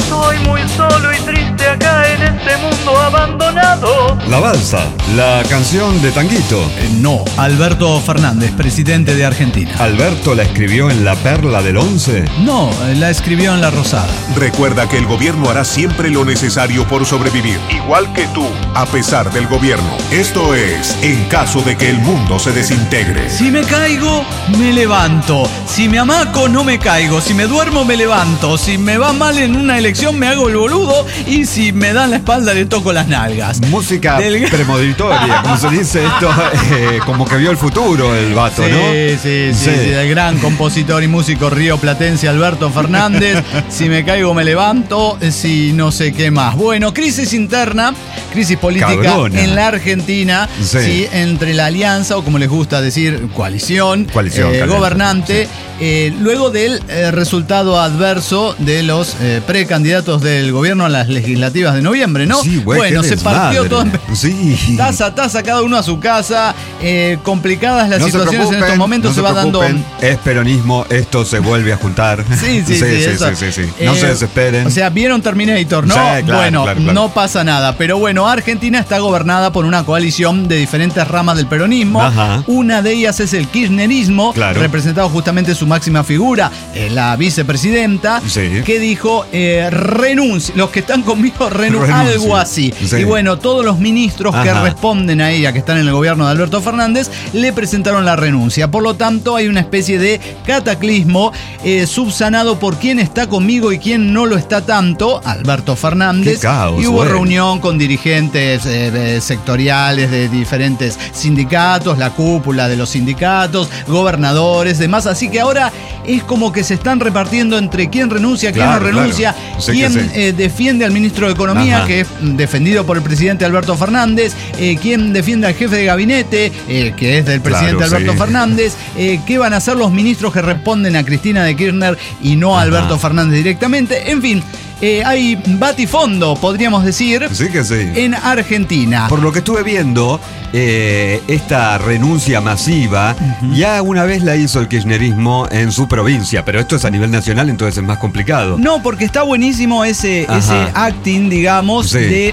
Estoy muy solo y triste acá en este mundo abandonado. La Balsa, la canción de Tanguito. No, Alberto Fernández, presidente de Argentina. ¿Alberto la escribió en La Perla del Once? No, la escribió en La Rosada. Recuerda que el gobierno hará siempre lo necesario por sobrevivir, igual que tú, a pesar del gobierno. Esto es en caso de que el mundo se desintegre. Si me caigo, me levanto. Si me amaco, no me caigo. Si me duermo, me levanto. Si me va mal en una elección, me hago el boludo. Y si me dan la espalda, le toco las nalgas. Música premonitoria, como se dice esto, como que vio el futuro el vato, sí, ¿no? Sí, el gran compositor y músico rioplatense Alberto Fernández. Si me caigo, me levanto. Si no sé qué más. Bueno, crisis interna, crisis política Cabrona. en la Argentina, sí, entre la alianza, o como les gusta decir, coalición gobernante, luego del resultado adverso de los precandidatos del gobierno a las legislativas de noviembre, ¿no? Sí, güey, bueno, se partió todo en taza, cada uno a su casa, complicadas las situaciones en estos momentos, se va dando... Es peronismo, esto se vuelve a juntar. Sí. No se desesperen. O sea, vieron Terminator, ¿no? Sí, claro, claro. No pasa nada. Pero bueno, Argentina está gobernada por una coalición de diferentes ramas del peronismo. Ajá. Una de ellas es el kirchnerismo, representado justamente su máxima figura, la vicepresidenta, que dijo, renuncia, los que están conmigo algo así. Sí. Y bueno, todos los ministros que responden a ella, que están en el gobierno de Alberto Fernández, le presentaron la renuncia. Por lo tanto, hay una especie de cataclismo subsanado por quién está conmigo y quién no lo está tanto, Alberto Fernández. Qué caos, y hubo reunión con dirigentes sectoriales de diferentes sindicatos, la cúpula de los sindicatos, gobernadores, demás. Así que ahora es como que se están repartiendo entre quién renuncia, quién no renuncia, quién defiende al ministro de Economía, que es defendido por el presidente Alberto Fernández, quién defiende al jefe de gabinete, que es del presidente Alberto Fernández, qué van a hacer los ministros que responden a Cristina de Kirchner y no a Alberto Fernández directamente. En fin, hay batifondo, podríamos decir, en Argentina. Por lo que estuve viendo, esta renuncia masiva ya una vez la hizo el kirchnerismo en su provincia, pero esto es a nivel nacional, entonces es más complicado. No, porque está buenísimo ese acting, digamos, de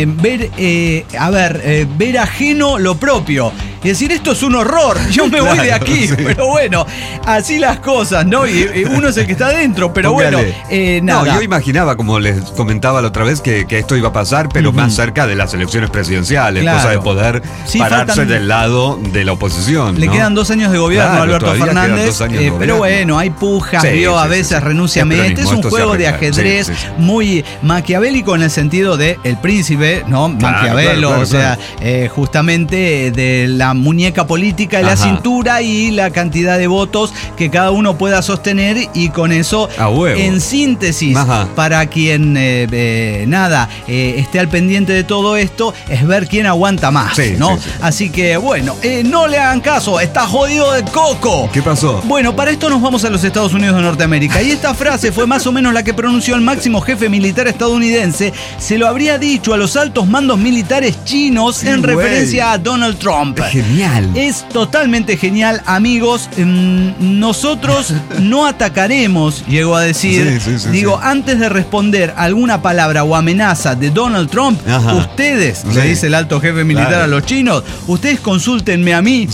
ver ajeno lo propio. Y decir, esto es un horror, yo me voy de aquí. Pero bueno, así las cosas, ¿no? Y uno es el que está adentro, pero nada. No, yo imaginaba, como les comentaba la otra vez, que esto iba a pasar, pero más cerca de las elecciones presidenciales, cosa de poder pararse del lado de la oposición. Le quedan 2 años de gobierno a Alberto Fernández, pero bueno, hay pujas, a veces renúnciame. Este es un juego de ajedrez muy maquiavélico en el sentido de el príncipe, ¿no? Maquiavelo, justamente de la muñeca política y la cintura y la cantidad de votos que cada uno pueda sostener, y con eso, en síntesis, para quien esté al pendiente de todo esto, es ver quién aguanta más, ¿no? Así que bueno, no le hagan caso, está jodido de coco. ¿Qué pasó? Bueno, para esto nos vamos a los Estados Unidos de Norteamérica, y esta frase fue más o menos la que pronunció el máximo jefe militar estadounidense. Se lo habría dicho a los altos mandos militares chinos en referencia a Donald Trump. Genial. Es totalmente genial, amigos. Nosotros no atacaremos, llegó a decir. Antes de responder alguna palabra o amenaza de Donald Trump, ustedes, le dice el alto jefe militar a los chinos, ustedes consúltenme a mí.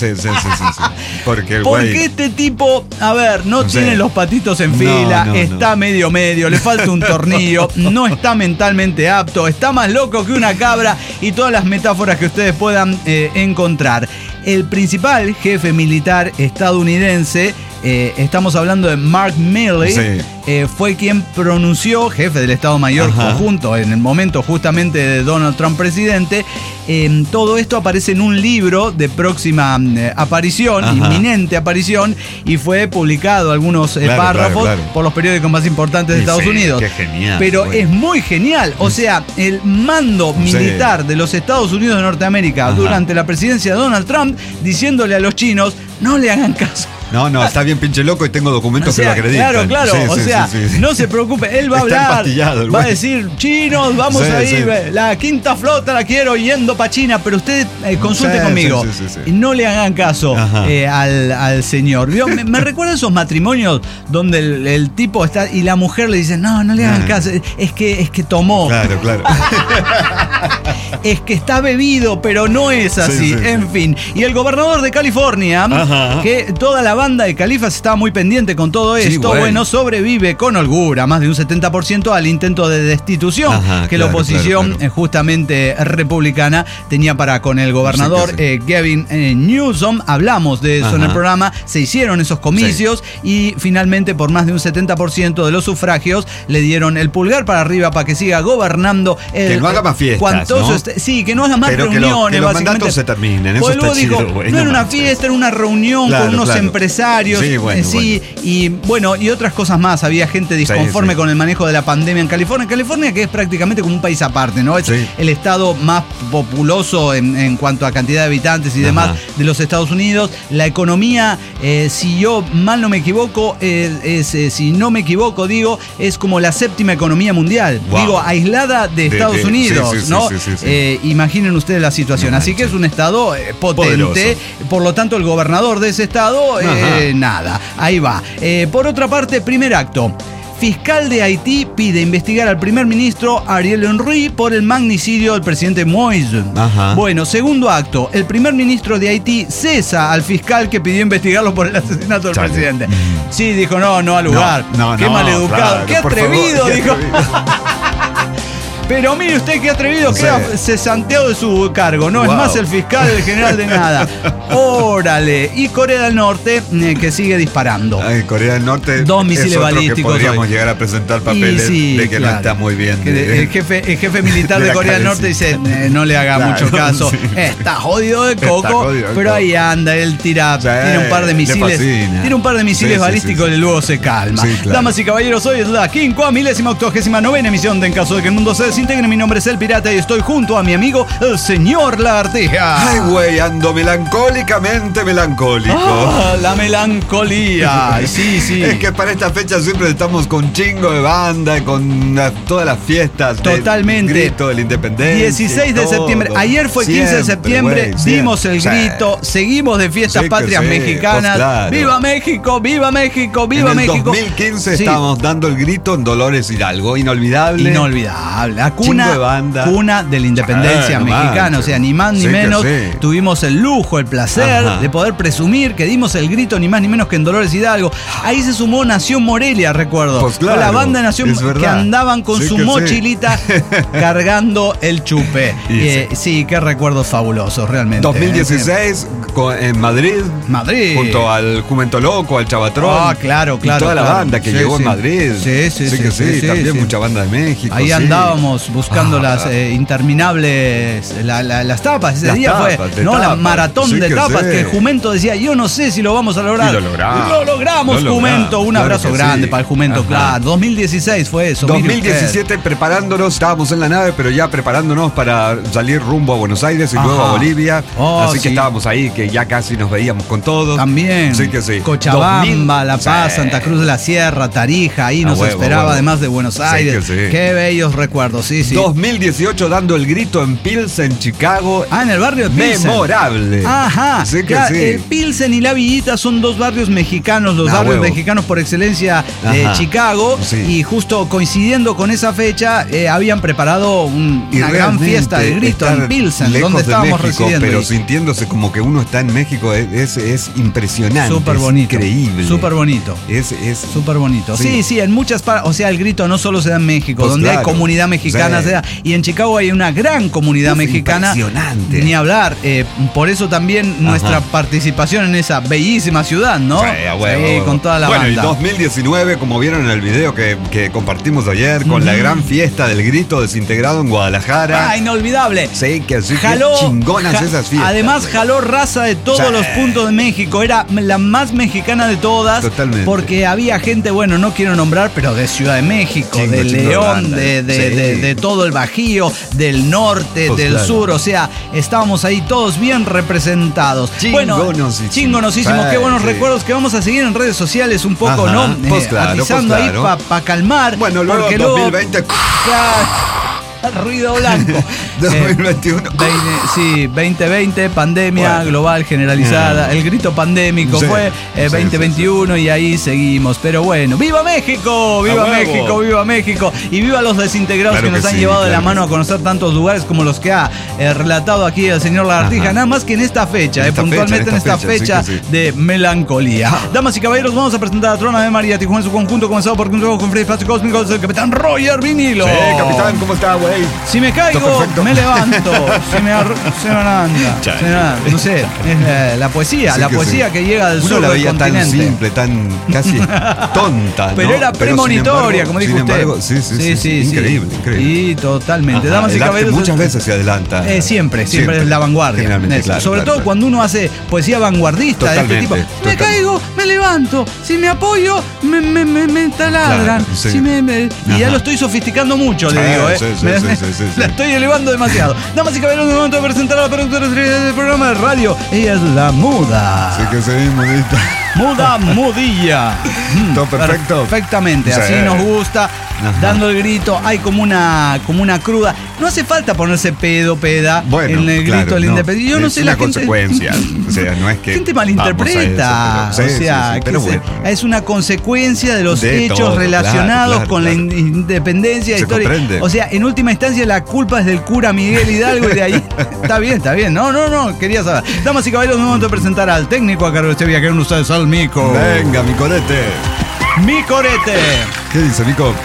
Porque este tipo, no tiene los patitos en fila, está medio, le falta un tornillo, no está mentalmente apto, está más loco que una cabra, y todas las metáforas que ustedes puedan encontrar. El principal jefe militar estadounidense, estamos hablando de Mark Milley, fue quien pronunció, jefe del Estado Mayor conjunto en el momento justamente de Donald Trump presidente. Todo esto aparece en un libro de próxima aparición, inminente aparición, y fue publicado algunos párrafos por los periódicos más importantes de Estados Unidos. Qué genial. Pero es muy genial. O sea, el mando militar de los Estados Unidos de Norteamérica durante la presidencia de Donald Trump, diciéndole a los chinos, no le hagan caso. No, está bien pinche loco y tengo documentos que lo acreditan. Claro, sí. No se preocupe, él va a hablar, va a decir, chinos, vamos a ir, la quinta flota la quiero yendo para China, pero usted consulte conmigo. Y no le hagan caso al señor. Me recuerda esos matrimonios donde el tipo está y la mujer le dice, no le hagan caso, es que tomó. Claro. Es que está bebido, pero no es así. En fin. Y el gobernador de California, que toda la banda de Califas estaba muy pendiente con todo esto, sobrevive con holgura, más de un 70% al intento de destitución que la oposición justamente republicana tenía para con el gobernador Gavin Newsom. Hablamos de eso en el programa, se hicieron esos comicios y finalmente por más de un 70% de los sufragios le dieron el pulgar para arriba para que siga gobernando. Que no haga más fiestas, ¿no? Que no haga más reuniones. Que los mandatos se terminen, eso está chido. No era una fiesta, era una reunión con unos empresarios. Y otras cosas más. Había gente disconforme con el manejo de la pandemia en California. California, que es prácticamente como un país aparte, ¿no? Es el estado más populoso en cuanto a cantidad de habitantes y demás de los Estados Unidos. La economía, si yo mal no me equivoco, si no me equivoco, es como la 7ª economía mundial. Wow. Aislada de Estados Unidos, ¿no? Imaginen ustedes la situación. Así que es un estado potente. Poderoso. Por lo tanto, el gobernador de ese estado, nada. Ahí va. Por otra parte, primer acto. Fiscal de Haití pide investigar al primer ministro Ariel Henry por el magnicidio del presidente Moïse. Bueno, segundo acto. El primer ministro de Haití cesa al fiscal que pidió investigarlo por el asesinato del presidente. Sí, dijo, no al lugar. Qué maleducado. Claro, qué atrevido, dijo. Pero mire usted qué atrevido, queda cesanteado de su cargo. No es más el fiscal, el general de nada. Órale. Y Corea del Norte, que sigue disparando. Corea del Norte 2 misiles balísticos. Que podríamos llegar a presentar papeles de que no está muy bien. El jefe militar de Corea del Norte dice, no le haga mucho caso. Está jodido de coco, pero ahí anda, él tira un par de misiles. Tira un par de misiles balísticos y luego se calma. Damas y caballeros, hoy es la 589ª emisión de En Caso de que el Mundo se desintegre. Mi nombre es El Pirata y estoy junto a mi amigo, el señor Lagartija. Ay, güey, ando melancólicamente melancólico. La melancolía. Sí. Es que para esta fecha siempre estamos con chingo de banda, con todas las fiestas. Totalmente. El grito de la independencia. 16 de septiembre. Ayer fue 15 de septiembre. Dimos el grito. Seguimos de fiestas patrias mexicanas. Pues claro. ¡Viva México! ¡Viva México! ¡Viva México! En 2015 estábamos dando el grito en Dolores Hidalgo. Inolvidable. La cuna de la independencia mexicana. O sea, ni más ni menos. Tuvimos el lujo, el placer de poder presumir que dimos el grito ni más ni menos que en Dolores Hidalgo. Ahí se sumó Nación Morelia, recuerdo. Pues claro, la banda de Nación que andaban con su mochilita cargando el chupe. Sí, qué recuerdos fabulosos, realmente. 2016 en Madrid. Junto al Jumento Loco, al Chavatrón. Claro. Y toda la banda que llegó en Madrid. Sí. También mucha banda de México. Ahí andábamos buscando las interminables, las tapas. Ese día fue la maratón de tapas que el Jumento decía, yo no sé si lo vamos a lograr. Y lo logramos, Jumento. Un abrazo grande para el Jumento, claro. 2016 fue eso. 2017 preparándonos, estábamos en la nave, pero ya preparándonos para salir rumbo a Buenos Aires y luego a Bolivia. Así que estábamos ahí, que ya casi nos veíamos con todos. También. Sí. Cochabamba, La Paz, Santa Cruz de la Sierra, Tarija, ahí nos esperaba, además de Buenos Aires. Qué bellos recuerdos, sí. 2018 dando el grito en Pilsen, Chicago. En el barrio de Pilsen. Memorable. Pilsen y La Villita son dos barrios mexicanos, los barrios mexicanos por excelencia de Chicago. Y justo coincidiendo con esa fecha, habían preparado una gran fiesta de grito en Pilsen, donde estábamos residiendo. Pero sintiéndose como que uno está en México es impresionante. Súper bonito. Increíble. Súper bonito. Es súper bonito. Sí, en muchas partes. O sea, el grito no solo se da en México, pues donde hay comunidad mexicana. Y en Chicago hay una gran comunidad mexicana. Impresionante. Ni hablar. Por eso también nuestra participación en esa bellísima ciudad, ¿no? Con toda la banda. Bueno, y 2019, como vieron en el video que compartimos ayer, con la gran fiesta del grito desintegrado en Guadalajara. Inolvidable. Sí, que así chingonas esas fiestas. Además, jaló raza de todos los puntos de México. Era la más mexicana de todas. Totalmente. Porque había gente, no quiero nombrar, pero de Ciudad de México, de León, de de todo el Bajío, del norte, Pues del claro. sur, o sea, estábamos ahí todos bien representados. Chingonosísimo. Chingonosísimo, qué buenos Sí. recuerdos que vamos a seguir en redes sociales un poco, Ajá. ¿no? Pues claro, atizando pues claro. ahí para calmar. Bueno, luego porque 2020. Ruido blanco. 2021. 2020, pandemia Bueno. global generalizada. El grito pandémico Sí. fue Sí, 2021 y ahí seguimos. Pero bueno, ¡viva México! ¡Viva ¡A huevo! México! ¡Viva México! Y viva los desintegrados Claro que nos que han sí, llevado de la claro mano que a conocer tantos lugares como los que ha relatado aquí el señor Lagartija. Ajá. Nada más que en esta fecha, En esta puntualmente en esta fecha sí que sí. de melancolía. Damas y caballeros, vamos a presentar a Trona de María Tijuana en su conjunto, comenzado por un juego con Freddy Espacio Cósmico, el capitán Roger Vinilo. Capitán, ¿cómo está, güey? Si me caigo, Perfecto. me levanto. Se me anda. No sé, es la poesía, Sí la que poesía sí. que llega del Uno sur la del veía tan continente. simple, tan casi tonta, ¿no? Pero era premonitoria, sin como dijo embargo, usted. Sí. Increíble, increíble. Y totalmente. Ajá, Damas y el arte caballeros. muchas veces se adelanta. Siempre es la vanguardia. Generalmente, Eso. claro, Sobre claro, todo claro. cuando uno hace poesía vanguardista de este tipo. Totalmente, Me totalmente. caigo, me levanto. Si me apoyo, me taladran. Claro, sí. Si y ya Ajá. lo estoy sofisticando mucho, le Sí, digo. sí. La estoy elevando demasiado. Damas y caballeros, es momento de presentar a la productora del programa de radio. Ella es la Muda. Sí que seguimos, ¿viste? Mudilla. Todo perfecto. Perfectamente, Sí. así nos gusta. Ajá. Dando el grito, hay como una cruda. No hace falta ponerse peda Bueno, en el claro, grito del no. independiente. Yo no Es sé una la gente. consecuencia. O sea, no es que. Gente malinterpreta. vamos a eso, pero- o sea, pero que bueno. es una consecuencia de los De hechos todo, relacionados claro, con claro. la independencia Se histórica. comprende. O sea, en última instancia, la culpa es del cura Miguel Hidalgo y de ahí. Está bien. No, quería saber. Damas y caballeros, es momento de presentar al técnico a cargo de este viajero, ustedes al Mico. Venga, mi corete. Mi corete. ¿Qué dice, Mico?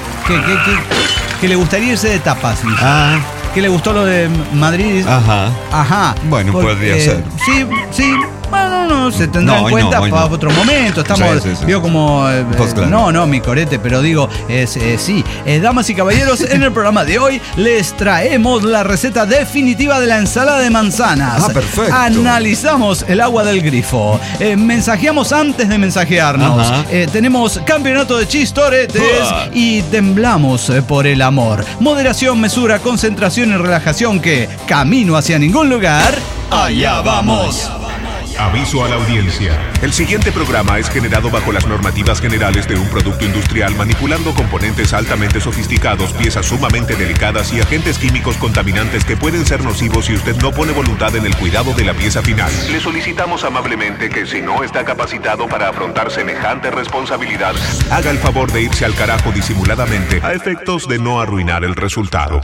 Que le gustaría irse de tapas, dice. Ah, Que le gustó lo de Madrid. ajá. Ajá. Bueno, podría ser. Sí. Bueno, no, se tendrá No, en hoy cuenta no, hoy para no. otro momento. Estamos, Sí. vio como. Pues claro. No, mi corete, pero digo, sí. Damas y caballeros, en el programa de hoy les traemos la receta definitiva de la ensalada de manzanas. Ah, perfecto. Analizamos el agua del grifo. Mensajeamos antes de mensajearnos. Ajá. Tenemos campeonato de chistoretes Uah. y temblamos por el amor. Moderación, mesura, concentración y relajación que, camino hacia ningún lugar, allá vamos. Aviso a la audiencia. El siguiente programa es generado bajo las normativas generales de un producto industrial manipulando componentes altamente sofisticados, piezas sumamente delicadas y agentes químicos contaminantes que pueden ser nocivos si usted no pone voluntad en el cuidado de la pieza final. Le solicitamos amablemente que si no está capacitado para afrontar semejante responsabilidad, haga el favor de irse al carajo disimuladamente a efectos de no arruinar el resultado.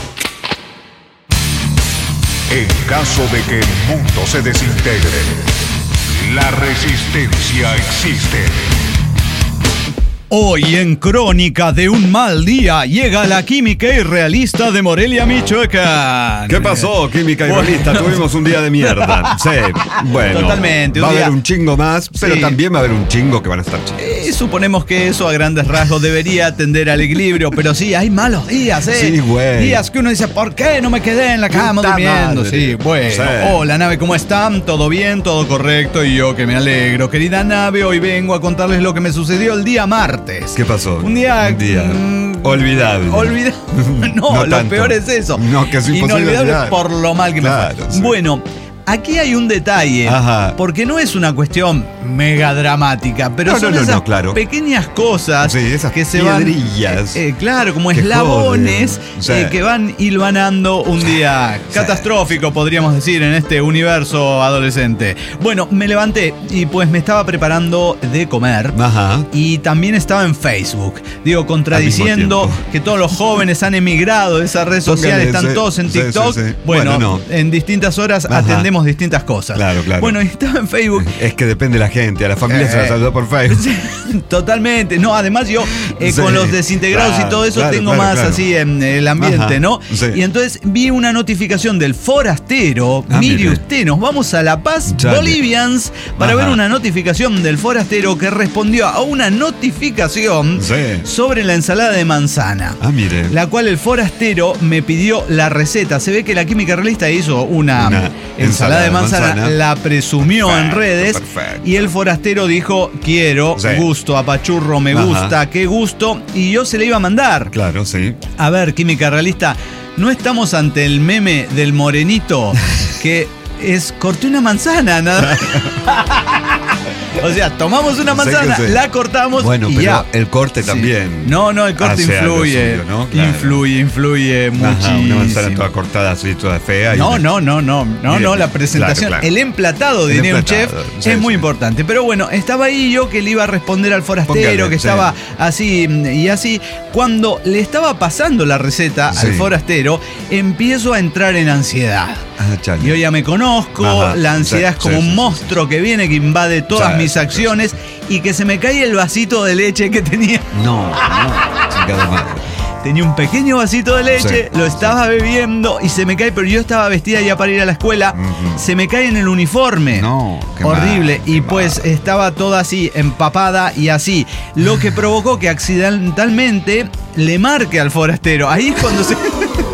En caso de que el mundo se desintegre, la resistencia existe. Hoy en Crónica de un mal día llega la química irrealista de Morelia, Michoacán. ¿Qué pasó, química y realista? Tuvimos un día de mierda. Sí, bueno. Totalmente, Va a un día- haber un chingo más, pero Sí. también va a haber un chingo que van a estar chicos. Suponemos que eso a grandes rasgos debería tender al equilibrio, pero sí, hay malos días, ¿eh? Sí, güey. Días que uno dice, ¿por qué no me quedé en la cama Puta durmiendo? madre. Sí, bueno. Sí. Hola, nave, ¿cómo están? ¿Todo bien? ¿Todo correcto? Y yo que me alegro. Querida nave, hoy vengo a contarles lo que me sucedió el día martes. ¿Qué pasó? Un día... olvidable. No, lo tanto. peor es eso. No, que es imposible Inolvidable olvidar. por lo mal que Claro, me fue. sí. Bueno, aquí hay un detalle. Ajá. Porque no es una cuestión mega dramática, pero No, son no, no, esas no, claro. pequeñas cosas Sí, esas que se van. piedrillas. Claro, como que eslabones joden. Sí. que van hilvanando un día catastrófico, podríamos decir, en este universo adolescente. Bueno, me levanté y pues me estaba preparando de comer. Ajá. Y también estaba en Facebook. Digo, contradiciendo Al mismo tiempo. que todos los jóvenes han emigrado de esa red social, Póngale, están sí, todos en sí, TikTok. sí, sí. Bueno, Bueno, no. en distintas horas Ajá. atendemos distintas cosas. Claro, claro. Bueno, y estaba en Facebook. Es que depende de la gente. A la familia se la saludó por Facebook. Totalmente. No, además yo Sí, con los desintegrados claro, y todo eso claro, tengo claro, más claro. así en el ambiente, Ajá, ¿no? sí. Y entonces vi una notificación del forastero. Ah, Mire mire. usted, nos vamos a La Paz, Chale. Bolivians, para Ajá. ver una notificación del forastero que respondió a una notificación Sí. sobre la ensalada de manzana. Ah, mire. La cual el forastero me pidió la receta. Se ve que la química realista hizo una ensalada de manzana, la presumió en Perfecto, redes perfecto. y el forastero dijo, quiero, Sí. gusto, apachurro, me Ajá. gusta, qué gusto gusto y yo se le iba a mandar. Claro, sí. A ver, química realista, ¿no estamos ante el meme del morenito que corté una manzana, nada? O sea, tomamos una manzana, la cortamos bueno, y pero ya. El corte también. No, el corte influye. Suyo, ¿no? Claro. Influye muchísimo. Una manzana toda cortada así, toda fea. No, la presentación, claro. El emplatado, diría un chef, es muy importante. Pero bueno, estaba ahí yo que le iba a responder al forastero, que estaba así y así. Cuando le estaba pasando la receta al forastero, empiezo a entrar en ansiedad. Yo ya me conozco, la ansiedad es como un monstruo que viene, que invade todas mis acciones y que se me cae el vasito de leche que tenía. No, chingada madre. Tenía un pequeño vasito de leche, lo estaba bebiendo y se me cae, pero yo estaba vestida ya para ir a la escuela, se me cae en el uniforme. No, qué horrible. Mal, y pues estaba toda así, empapada y así. Lo que provocó que accidentalmente le marque al forastero. Ahí es cuando se...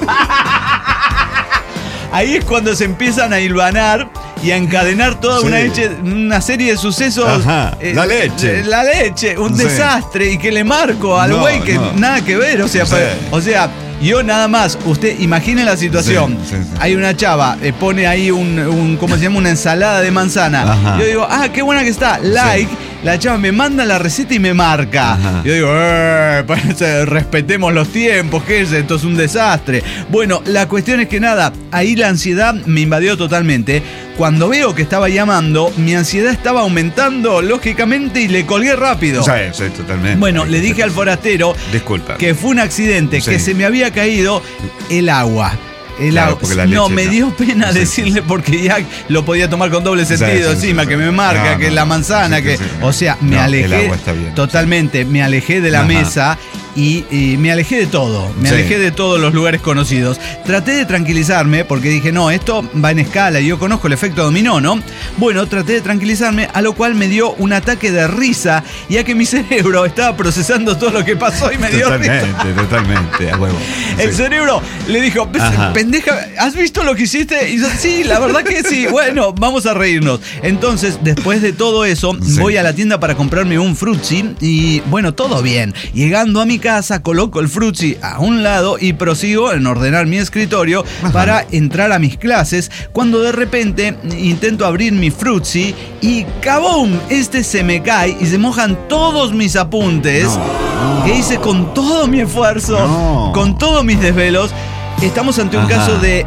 Ahí es cuando se empiezan a hilvanar y a encadenar toda una serie de sucesos. Ajá, la leche. Un desastre. Y que le marco al güey que nada que ver. O sea, yo nada más, usted imagine la situación. Sí. Hay una chava, pone ahí ¿cómo se llama? Una ensalada de manzana. Ajá. Yo digo, qué buena que está, like. Sí. La chava me manda la receta y me marca. Ajá. Yo digo, respetemos los tiempos, ¿qué es esto? Es un desastre. Bueno, la cuestión es que nada, ahí la ansiedad me invadió totalmente. Cuando veo que estaba llamando, mi ansiedad estaba aumentando, lógicamente, y le colgué rápido. Sí, totalmente. Bueno, le dije al forastero que fue un accidente, que se me había caído el agua. Me dio pena decirle porque ya lo podía tomar con doble sentido encima, que me marca, que la manzana, o sea, me alejé el agua está bien, totalmente, me alejé de la mesa y me alejé de todo, alejé de todos los lugares conocidos. Traté de tranquilizarme porque dije, no, esto va en escala y yo conozco el efecto dominó, ¿no? Bueno, traté de tranquilizarme, a lo cual me dio un ataque de risa, ya que mi cerebro estaba procesando todo lo que pasó y me dio risa. Totalmente, a huevo. El cerebro le dijo, pendeja, ¿has visto lo que hiciste? Y yo, sí, la verdad que sí. Bueno, vamos a reírnos. Entonces, después de todo eso, voy a la tienda para comprarme un frutzi y bueno, todo bien. Llegando a mi casa, coloco el frutzi a un lado y prosigo en ordenar mi escritorio para entrar a mis clases, cuando de repente intento abrir mi frutzi y ¡cabum! Se me cae y se mojan todos mis apuntes que hice con todo mi esfuerzo, con todos mis desvelos. Estamos ante un caso de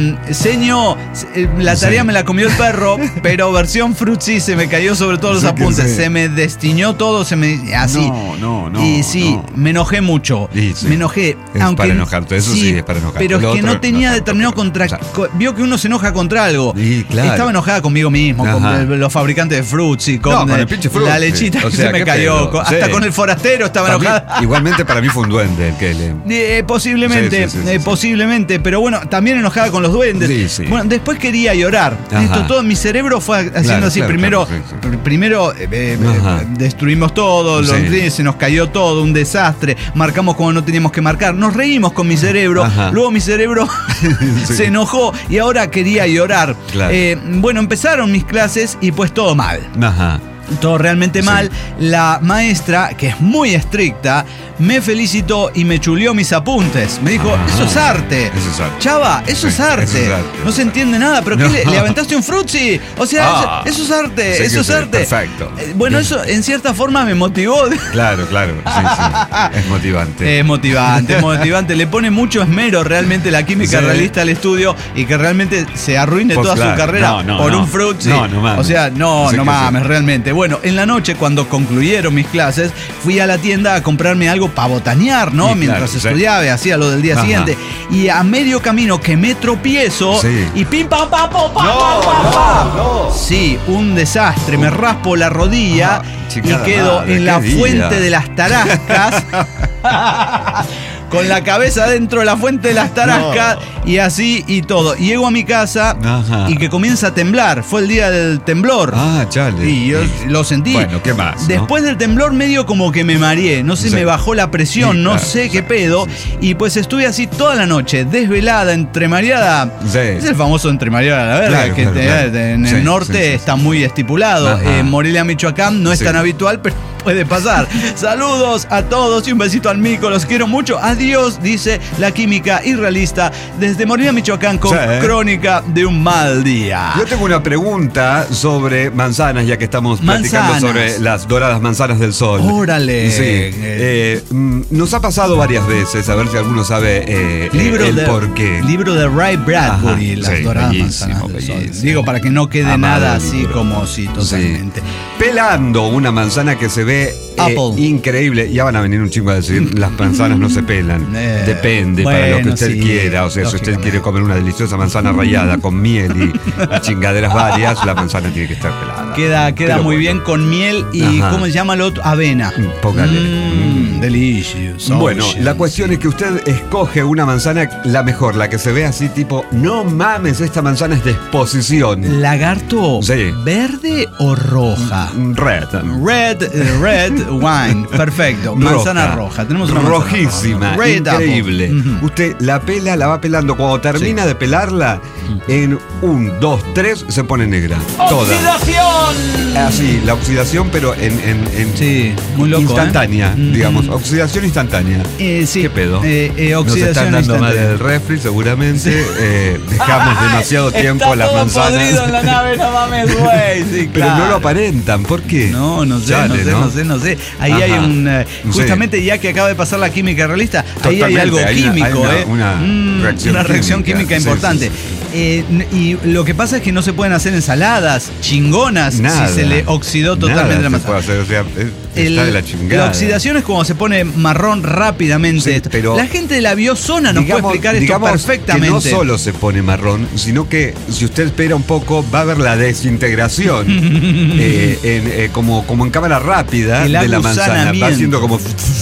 la tarea me la comió el perro, pero versión frutzi, se me cayó sobre todos los apuntes, se me destiñó todo, así. Y me enojé mucho. Me enojé. Es para enojarte, eso sí es para enojarte. Pero es que no tenía determinado vio que uno se enoja contra algo. Claro. Estaba enojada conmigo mismo, con los fabricantes de frutzi, con el pinche frutzi. La lechita que se me cayó, hasta con el forastero estaba enojada. Igualmente para mí fue un duende el que le... Posiblemente. Pero bueno, también enojada con los duendes. Bueno, después quería llorar. Todo mi cerebro fue haciendo así. Primero destruimos todo, se nos cayó todo, un desastre. Marcamos como no teníamos que marcar. Nos reímos con mi cerebro. Luego mi cerebro se enojó y ahora quería llorar. Bueno, empezaron mis clases y pues todo mal. Todo realmente mal. La maestra, que es muy estricta, me felicitó y me chuleó mis apuntes. Me dijo, eso es arte. Chava, eso es arte. No se entiende nada, pero ¿qué le aventaste un frutzi? O sea, eso es arte, eso es arte. Perfecto. Bueno, eso en cierta forma me motivó. Claro. Es motivante. Es motivante. Le pone mucho esmero realmente la química realista al estudio y que realmente se arruine toda su carrera por un frutzi. No mames. O sea, no mames, realmente. Bueno, en la noche, cuando concluyeron mis clases, fui a la tienda a comprarme algo para botanear, ¿no? Mientras estudiaba y hacía lo del día siguiente. Y a medio camino que me tropiezo y pim, pam, pam, pam, pam. Sí, un desastre. Me raspo la rodilla y quedo en la fuente de las Tarascas. Con la cabeza dentro de la fuente de las Tarascas y así y todo. Llego a mi casa y que comienza a temblar. Fue el día del temblor. Chale. Y yo lo sentí. Bueno, ¿qué más? Después del temblor medio como que me mareé. No sé, me bajó la presión, no sé qué pedo. Y pues estuve así toda la noche, desvelada, entremareada. Es el famoso entremareada a la verga, en el norte está muy estipulado. En Morelia, Michoacán no es tan habitual, puede pasar. Saludos a todos y un besito al Mico, los quiero mucho. Adiós, dice la química irrealista desde Molina, Michoacán, con Crónica de un mal día. Yo tengo una pregunta sobre manzanas, ya que estamos platicando sobre las doradas manzanas del sol. ¡Órale! Sí. Nos ha pasado varias veces, a ver si alguno sabe el porqué. Libro de Ray Bradbury, las doradas manzanas del sol. Digo, para que no quede nada así como si totalmente. Sí. Pelando una manzana que se ve increíble. Ya van a venir un chingo a decir, las manzanas no se pelan. Depende, para lo que usted quiera. O sea, si usted quiere comer una deliciosa manzana rallada con miel y chingaderas varias, la manzana tiene que estar pelada. Queda muy bien con miel y, ¿cómo se llama el otro? Avena. Póngale. Delicious. Bueno, la cuestión es que usted escoge una manzana, la mejor, la que se ve así tipo, no mames, esta manzana es de exposición. Lagarto, ¿verde o roja? Red wine, perfecto. Manzana roja. Tenemos una rojísima, increíble. Usted la pela, la va pelando. Cuando termina de pelarla, en 1, 2, 3 se pone negra. ¡Oxidación! Así, la oxidación, pero en muy loco, instantánea, digamos. Oxidación instantánea. Sí. ¿Qué pedo? Oxidación nos están dando mal del refri, seguramente. Dejamos demasiado tiempo las manzanas. Está todo podrido en la nave, no mames, güey. Sí, pero no lo aparentan, ¿por qué? No sé. Ahí hay un... justamente ya que acaba de pasar la química realista, ahí hay algo químico, una reacción química importante. Y lo que pasa es que no se pueden hacer ensaladas chingonas si se le oxidó totalmente la manzana. Puede hacer, o sea, está de la chingada. La oxidación es cuando se pone marrón rápidamente. Sí, pero la gente de la biozona nos puede explicar esto perfectamente. Que no solo se pone marrón, sino que si usted espera un poco, va a ver la desintegración como en cámara rápida de la manzana. Va haciendo como...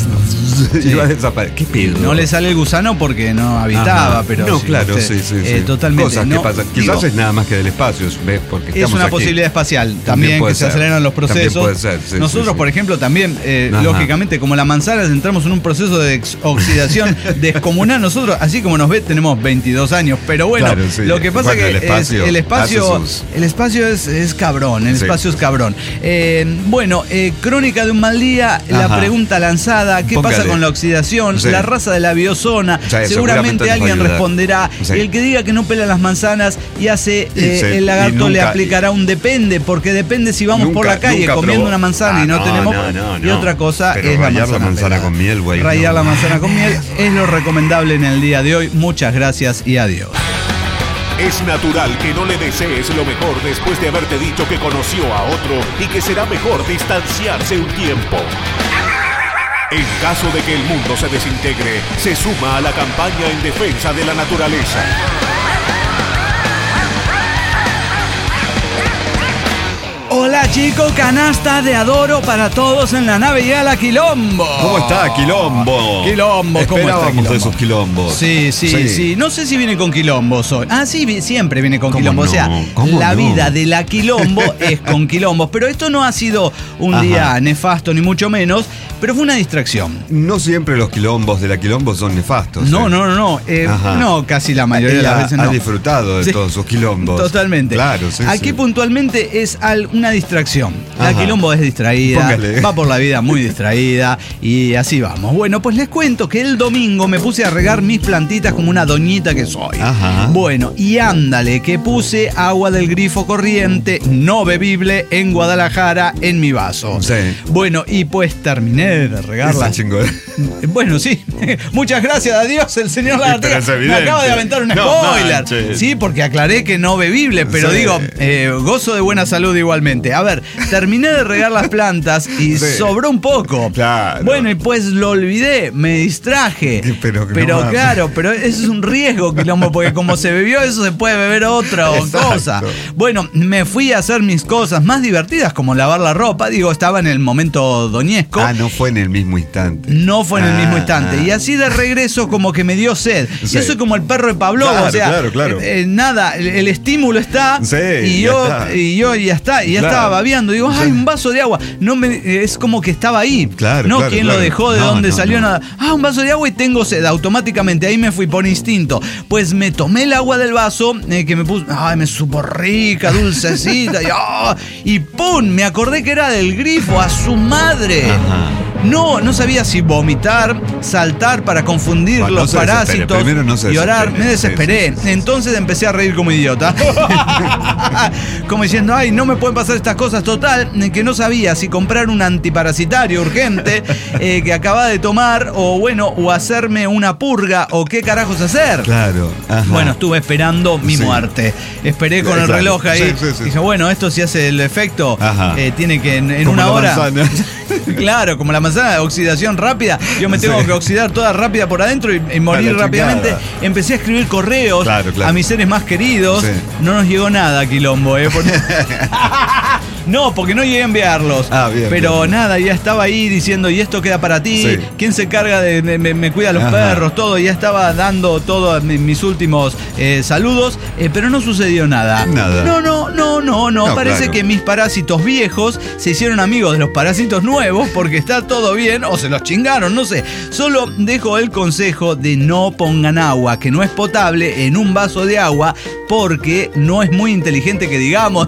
y va a desaparecer. ¿Qué pedo? No le sale el gusano porque no habitaba, pero... No, claro, sí. Totalmente. Cosas que pasan. Quizás es nada más que del espacio, ¿ves? Porque es una posibilidad espacial también que se aceleran los procesos. Puede ser, nosotros, por ejemplo, también, lógicamente, como la manzana, entramos en un proceso de oxidación descomunal. Nosotros, así como nos ve, tenemos 22 años. Pero bueno, lo que pasa es que el espacio es cabrón. El espacio es cabrón. Crónica de un mal día, la pregunta lanzada, ¿qué pasa con la oxidación? La raza de la biozona. Seguramente alguien responderá. Y el que diga que no pela las manzanas y hace el lagarto le aplicará un depende, porque depende si vamos por la calle comiendo una manzana y no tenemos. Y otra cosa es rayar la manzana con miel, güey. Rayar la manzana con miel es lo recomendable en el día de hoy. Muchas gracias y adiós. Es natural que no le desees lo mejor después de haberte dicho que conoció a otro y que será mejor distanciarse un tiempo. En caso de que el mundo se desintegre, se suma a la campaña en defensa de la naturaleza. Hola chicos, canasta de adoro para todos en la nave Yala Quilombo. ¿Cómo está Quilombo? ¿Cómo está Quilombo? De esos quilombos. Sí. No sé si viene con quilombos hoy. Sí, siempre viene con quilombos. No? O sea, la vida de la Quilombo es con quilombos. Pero esto no ha sido un día nefasto, ni mucho menos, pero fue una distracción. No siempre los quilombos de la Quilombo son nefastos. No. No, casi la mayoría de las veces no. Ha disfrutado de todos sus quilombos. Totalmente. Claro, Aquí puntualmente es una distracción. La Quilombo es distraída, va por la vida muy distraída y así vamos. Bueno, pues les cuento que el domingo me puse a regar mis plantitas como una doñita que soy. Bueno, y ándale, que puse agua del grifo corriente, no bebible, en Guadalajara, en mi vaso. Bueno, y pues terminé de regarla. Bueno, sí. Muchas gracias a Dios, el señor Lagartija me acaba de aventar un spoiler. Sí, porque aclaré que no bebible, pero digo, gozo de buena salud igualmente. A ver, terminé de regar las plantas y sobró un poco. Claro. Bueno, y pues lo olvidé, me distraje. Pero claro, pero eso es un riesgo, Quilombo, porque como se bebió eso, se puede beber otra cosa. Bueno, me fui a hacer mis cosas más divertidas, como lavar la ropa. Digo, estaba en el momento doñesco. No fue en el mismo instante. No fue en el mismo instante. Y así de regreso como que me dio sed. Y eso es como el perro de Pavlov. Claro, nada, el estímulo está y yo ya está estaba babeando. Digo, ¡ay, un vaso de agua! Es como que estaba ahí. Claro, no, ¿quién lo dejó? ¿De dónde salió? Nada. Un vaso de agua y tengo sed. Automáticamente ahí me fui por instinto. Pues me tomé el agua del vaso que me puso. ¡Ay, me supo rica, dulcecita! Y ¡pum! Me acordé que era del grifo, a su madre. Ajá. No sabía si vomitar, saltar para confundir los parásitos y orar. Me desesperé. Sí. Entonces empecé a reír como idiota. Como diciendo, ay, no me pueden pasar estas cosas. Total, que no sabía si comprar un antiparasitario urgente que acababa de tomar o hacerme una purga o qué carajos hacer. Claro. Ajá. Bueno, estuve esperando mi muerte. Esperé con el reloj ahí. Sí. Dije, bueno, esto si hace el efecto, tiene que en una hora. Claro, como la manzana, oxidación rápida. Yo me tengo que oxidar toda rápida por adentro y morir rápidamente. Empecé a escribir correos a mis seres más queridos. Sí. No nos llegó nada, Quilombo, No, porque no llegué a enviarlos. Bien, pero bien. Nada, ya estaba ahí diciendo, y esto queda para ti. Sí. ¿Quién se encarga de me cuida los perros? Todo. Ya estaba dando todos mis últimos saludos, pero no sucedió nada. No. Parece que mis parásitos viejos se hicieron amigos de los parásitos nuevos porque está todo bien, o se los chingaron, no sé. Solo dejo el consejo de no pongan agua, que no es potable, en un vaso de agua, porque no es muy inteligente que digamos.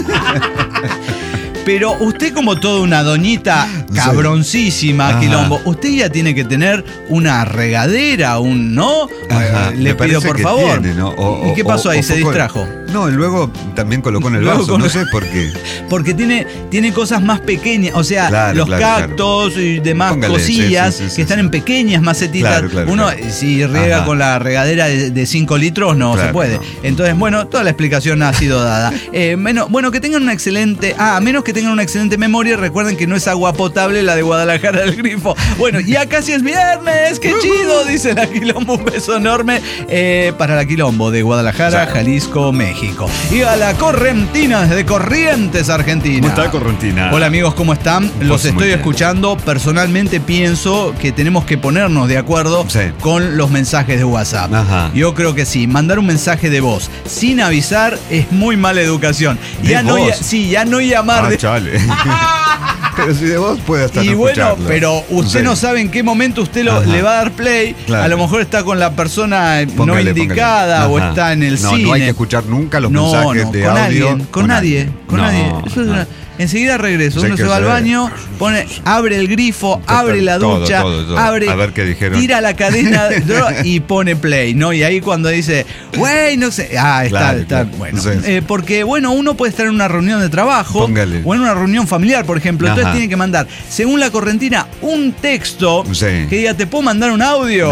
Pero usted, como toda una doñita cabroncísima, Quilombo, usted ya tiene que tener una regadera, ¿no? Le pido por favor. Tiene, ¿no? ¿Y qué pasó ahí? ¿Se distrajo? No, y luego también colocó en el vaso, no sé por qué. Porque tiene cosas más pequeñas, o sea, los cactos y demás cosillas que están en pequeñas macetitas. Uno, si riega con la regadera de 5 litros, no se puede. Entonces, bueno, toda la explicación ha sido dada. Que tengan una excelente... menos que tengan una excelente memoria, recuerden que no es agua potable la de Guadalajara del grifo. Bueno, ya casi es viernes, qué chido, dice la Quilombo. Un beso enorme para la Quilombo de Guadalajara, Jalisco, México. Y a la Correntina desde Corrientes, Argentina. ¿Cómo está, Correntina? Hola, amigos, ¿cómo están? Los estoy escuchando. Personalmente pienso que tenemos que ponernos de acuerdo con los mensajes de WhatsApp. Yo creo que sí. Mandar un mensaje de voz sin avisar es muy mala educación. Ya no llamar de... Pero si de vos puede estar. Y bueno, pero usted no sabe en qué momento usted le va a dar play. A lo mejor está con la persona no indicada o está en el cine. No hay que escuchar nunca los mensajes de audio. Con nadie. Eso es enseguida regreso. Uno se va al baño, abre el grifo, abre la ducha, abre, a ver qué dijeron, tira la cadena y pone play, ¿no? Y ahí cuando dice, güey, no sé, está bueno. Porque, bueno, uno puede estar en una reunión de trabajo o en una reunión familiar, por ejemplo. Entonces tiene que mandar, según la Correntina, un texto que diga, ¿te puedo mandar un audio?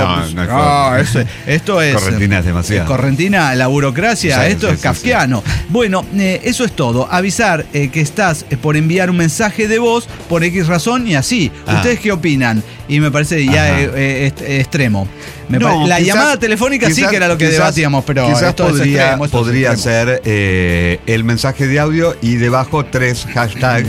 Esto es... Correntina es demasiado. Correntina, la burocracia, esto es kafkiano. Bueno, eso es todo. Avisar que estás por enviar un mensaje de voz por X razón y así. ¿Ustedes qué opinan? Y me parece ya extremo. La llamada telefónica sí que era lo que debatíamos, pero quizás esto podría ser el mensaje de audio y debajo 3 hashtags.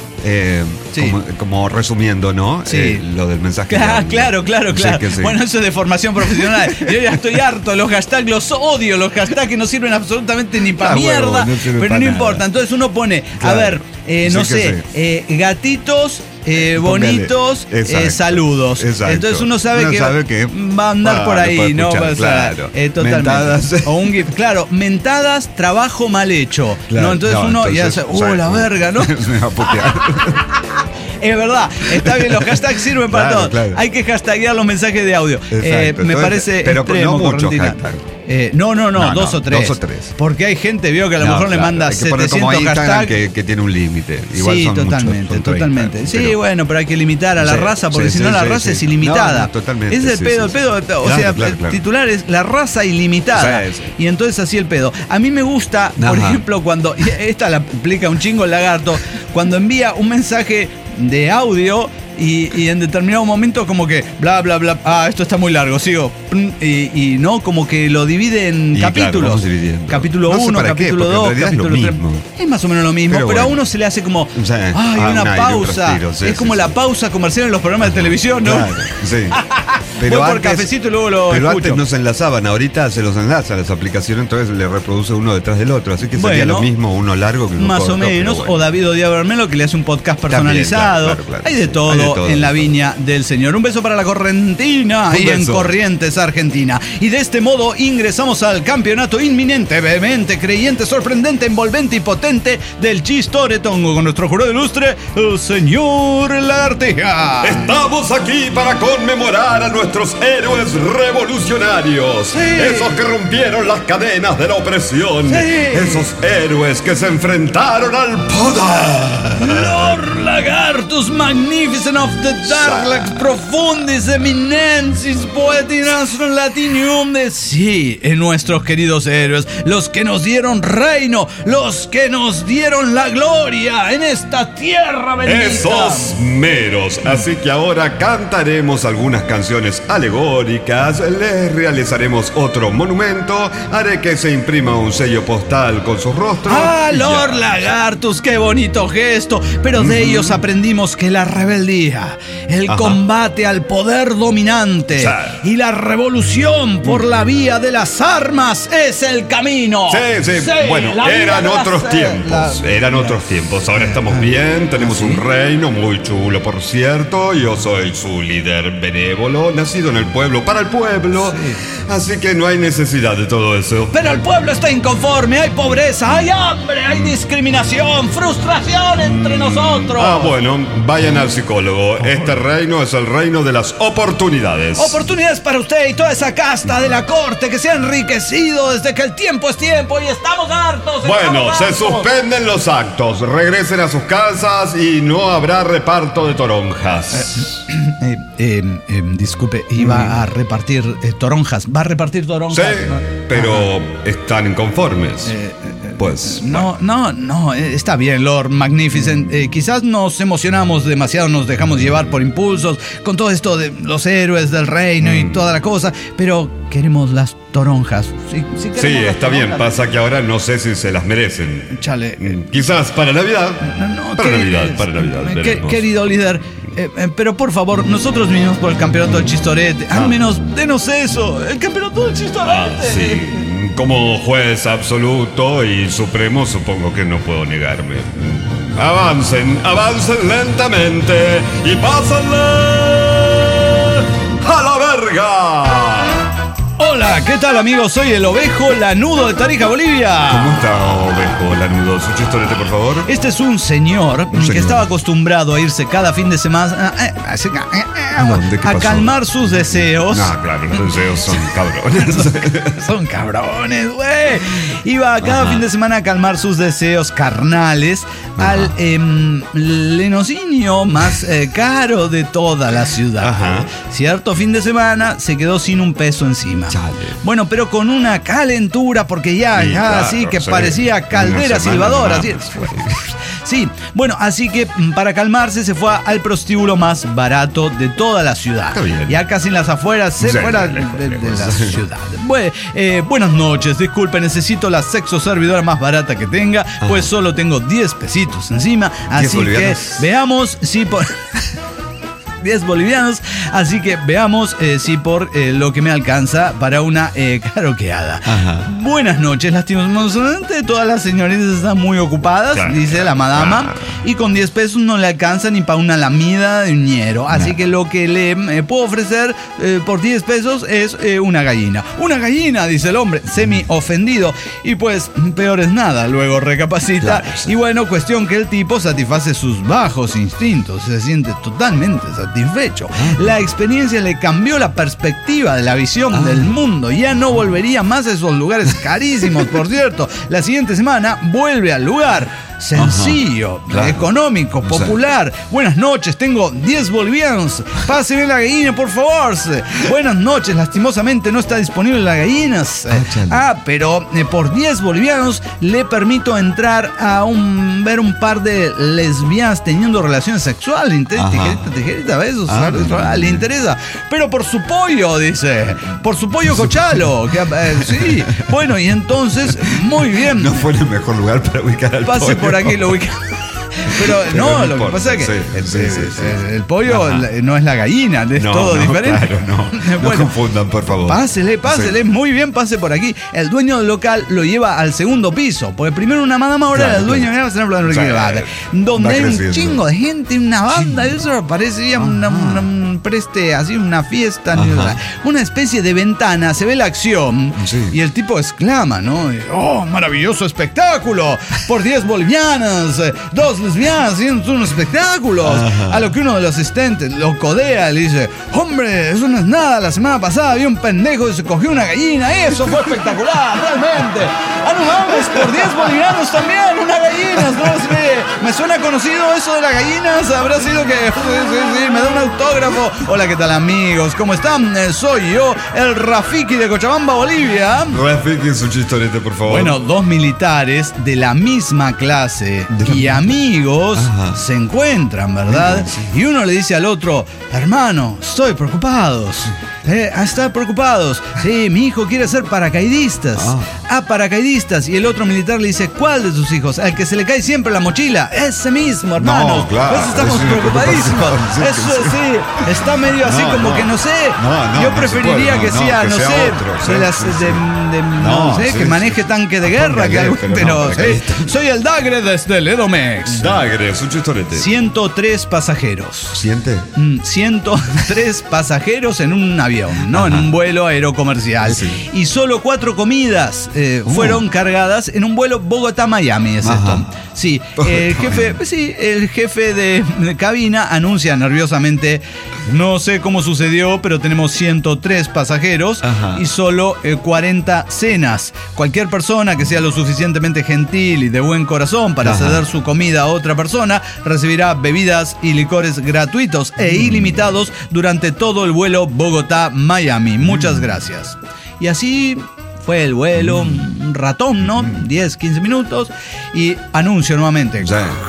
Como resumiendo, ¿no? Lo del mensaje. Claro. Sí. Bueno, eso es de formación profesional. Yo ya estoy harto. Los hashtags los odio. Los hashtags que no sirven absolutamente ni para mierda. Pero no importa. Entonces uno pone, a ver, gatitos. Bonitos, saludos. Exacto. Entonces uno sabe que va a andar por ahí, ¿no? Totalmente. Mentadas. O un GIF. Claro, mentadas, trabajo mal hecho. ¿No? Entonces uno ya sabe, la verga, ¿no? Me va a putear. Es verdad, está bien, los hashtags sirven para todo. Hay que hashtaguear los mensajes de audio. Me parece pero extremo, no muchos hashtags. No, 2 o 3. Porque hay gente, veo que a lo mejor le manda 700 hashtags. Que tiene un límite. Igual son totalmente. Muchos, son 30, sí, bueno, pero hay que limitar a la raza, porque si no la raza es ilimitada. Totalmente. Ese es el pedo. El pedo, el titular es la raza ilimitada. Y entonces así el pedo. A mí me gusta, por ejemplo, cuando, esta la aplica un chingo el lagarto, cuando envía un mensaje de audio y en determinado momento como que bla bla bla, esto está muy largo, sigo, y no, como que lo divide en capítulos, capítulo 1, capítulo 2, capítulo 3, es más o menos lo mismo, pero a uno se le hace como una pausa, es como la pausa comercial en los programas de televisión, ¿no? Claro, Voy por cafecito y luego lo Pero escucho. antes no se enlazaban, ahorita se los enlaza las aplicaciones, entonces le reproduce uno detrás del otro. Así que sería lo mismo uno largo que uno más corto. Más o menos, o David Odiado Bermelo, que le hace un podcast personalizado. También, claro, hay de todo en la viña del señor. Un beso para la Correntina y en Corrientes, Argentina. Y de este modo ingresamos al campeonato inminente, vehemente, creyente, sorprendente, envolvente y potente del Chistoretongo con nuestro jurado ilustre, el señor Lagartija. Estamos aquí para conmemorar a nuestros héroes revolucionarios. Sí. Esos que rompieron las cadenas de la opresión. Sí. Esos héroes que se enfrentaron al poder. Lord Lagartus, magnificent of the dark, profundis eminensis poetinas latinium de sí, nuestros queridos héroes, los que nos dieron reino, los que nos dieron la gloria en esta tierra bendita. Esos meros. Así que ahora cantaremos algunas canciones alegóricas, les realizaremos otro monumento, haré que se imprima un sello postal con sus rostros. ¡Ah, Lord Lagartus! ¡Qué bonito gesto! Pero de ellos aprendimos que la rebeldía, el combate al poder dominante y la revolución por la vía de las armas es el camino. Sí. Bueno, eran otros tiempos. Eran otros tiempos. Ahora estamos bien, tenemos un reino muy chulo, por cierto. Yo soy su líder benévolo, nacido en el pueblo, para el pueblo. Así que no hay necesidad de todo eso. Pero el pueblo está inconforme, hay pobreza, hay hambre, hay discriminación, frustración entre nosotros. Bueno, vayan al psicólogo. Este reino es el reino de las oportunidades. Oportunidades para usted y toda esa casta de la corte que se ha enriquecido desde que el tiempo es tiempo y estamos hartos. Bueno, se suspenden los actos, regresen a sus casas y no habrá reparto de toronjas. Disculpe, iba a repartir toronjas. ¿Va a repartir toronjas? Sí, pero están inconformes. Pues no, está bien, Lord Magnificent. Quizás nos emocionamos demasiado, nos dejamos llevar por impulsos con todo esto de los héroes del reino y toda la cosa, pero queremos las toronjas. Sí, está bien, pasa que ahora no sé si se las merecen. Chale. Quizás para Navidad. Para Navidad. Querido líder, pero por favor, nosotros vinimos por el campeonato del Chistorete. Al menos, denos eso, el campeonato del Chistorete. Sí. Como juez absoluto y supremo, supongo que no puedo negarme. Avancen lentamente y pásenle a la verga. Hola, ¿qué tal, amigos? Soy el Ovejo Lanudo de Tarija, Bolivia. ¿Cómo está, Ovejo Lanudo? Su chistorete, por favor. Este es un señor que estaba acostumbrado a irse cada fin de semana a calmar sus deseos. No, claro, los deseos son cabrones. Son cabrones, güey. Iba cada fin de semana a calmar sus deseos carnales al lenocinio más caro de toda la ciudad. Cierto fin de semana se quedó sin un peso encima. Chale. Bueno, pero con una calentura, porque así que parecía caldera silbadora. Sí, bueno, así que para calmarse se fue al prostíbulo más barato de toda la ciudad. Ya casi en las afueras, fuera de la ciudad. Buenas noches, disculpe, necesito la sexo servidora más barata que tenga, pues solo tengo 10 pesitos encima, así que veamos si por... 10 bolivianos, así que veamos si por lo que me alcanza para una karaokeada. Buenas noches, lastimosamente todas las señoritas están muy ocupadas, dice la madama, y con 10 pesos no le alcanza ni para una lamida de un ñero, así que lo que le puedo ofrecer por 10 pesos es una gallina. Una gallina, dice el hombre, semi ofendido, y pues peor es nada, luego recapacita, y bueno, cuestión que el tipo satisface sus bajos instintos, se siente totalmente satisfecho. La experiencia le cambió la perspectiva de la visión del mundo. Ya no volvería más a esos lugares carísimos, por cierto. La siguiente semana vuelve al lugar sencillo, económico, popular. Buenas noches, tengo 10 bolivianos. Páseme la gallina, por favor. Buenas noches, lastimosamente no está disponible la gallina. Pero por 10 bolivianos le permito entrar a ver un par de lesbianas teniendo relaciones sexuales. Tijerita, besos, le interesa. Pero por su pollo, dice. Por su pollo cochalo. Sí. Bueno, y entonces, muy bien. No fue el mejor lugar para ubicar al pollo. Pase por aquí, lo ubicamos. Pero no, lo que pasa es que el pollo no es la gallina, es todo diferente. Claro, no confundan, por favor. Pásele, muy bien, pase por aquí. El dueño del local lo lleva al segundo piso, porque primero una madama, ahora el dueño viene a hacer donde hay un chingo de gente, una banda, eso parecía un preste, así una fiesta, una especie de ventana, se ve la acción y el tipo exclama, ¿no? ¡Oh, maravilloso espectáculo! Por 10 bolivianas, 2 lesbianas haciendo unos espectáculos. A lo que uno de los asistentes lo codea y le dice, hombre, eso no es nada, la semana pasada había un pendejo y se cogió una gallina, eso fue espectacular, realmente. Ah, no mames, por 10 bolivianos también, una gallina, ¿no? Me suena conocido eso de las gallinas, habrá sido que sí, me da un autógrafo. Hola, ¿qué tal, amigos? ¿Cómo están? Soy yo, el Rafiki de Cochabamba, Bolivia. Rafiki es un chistorete, por favor. Bueno, 2 militares de la misma clase y amigos se encuentran, ¿verdad? Sí. Y uno le dice al otro, hermano, estoy preocupados. Están preocupados. Sí, mi hijo quiere ser paracaidistas. Paracaidistas. Y el otro militar le dice, ¿cuál de sus hijos? Al que se le cae siempre la mochila. Ese mismo, hermano. No, claro. Pues estamos preocupadísimos. Eso sí, está medio así como que no sé. Yo preferiría que sea, no sé, que maneje tanque de guerra, pero soy el Dagre desde el Edomex. Dagre, es un chistorete. 103 pasajeros. ¿Siente? 103 pasajeros en un avión, ¿no? En un vuelo aerocomercial. Sí. Y solo 4 comidas fueron cargadas en un vuelo Bogotá-Miami, es esto. Sí, el jefe de cabina anuncia nerviosamente, no sé cómo sucedió, pero tenemos 103 pasajeros y solo 40 cenas. Cualquier persona que sea lo suficientemente gentil y de buen corazón para ceder su comida a otra persona recibirá bebidas y licores gratuitos e ilimitados durante todo el vuelo Bogotá-Miami. Muchas gracias. Y así fue el vuelo, un ratón, ¿no? 10, 15 minutos y anuncio nuevamente.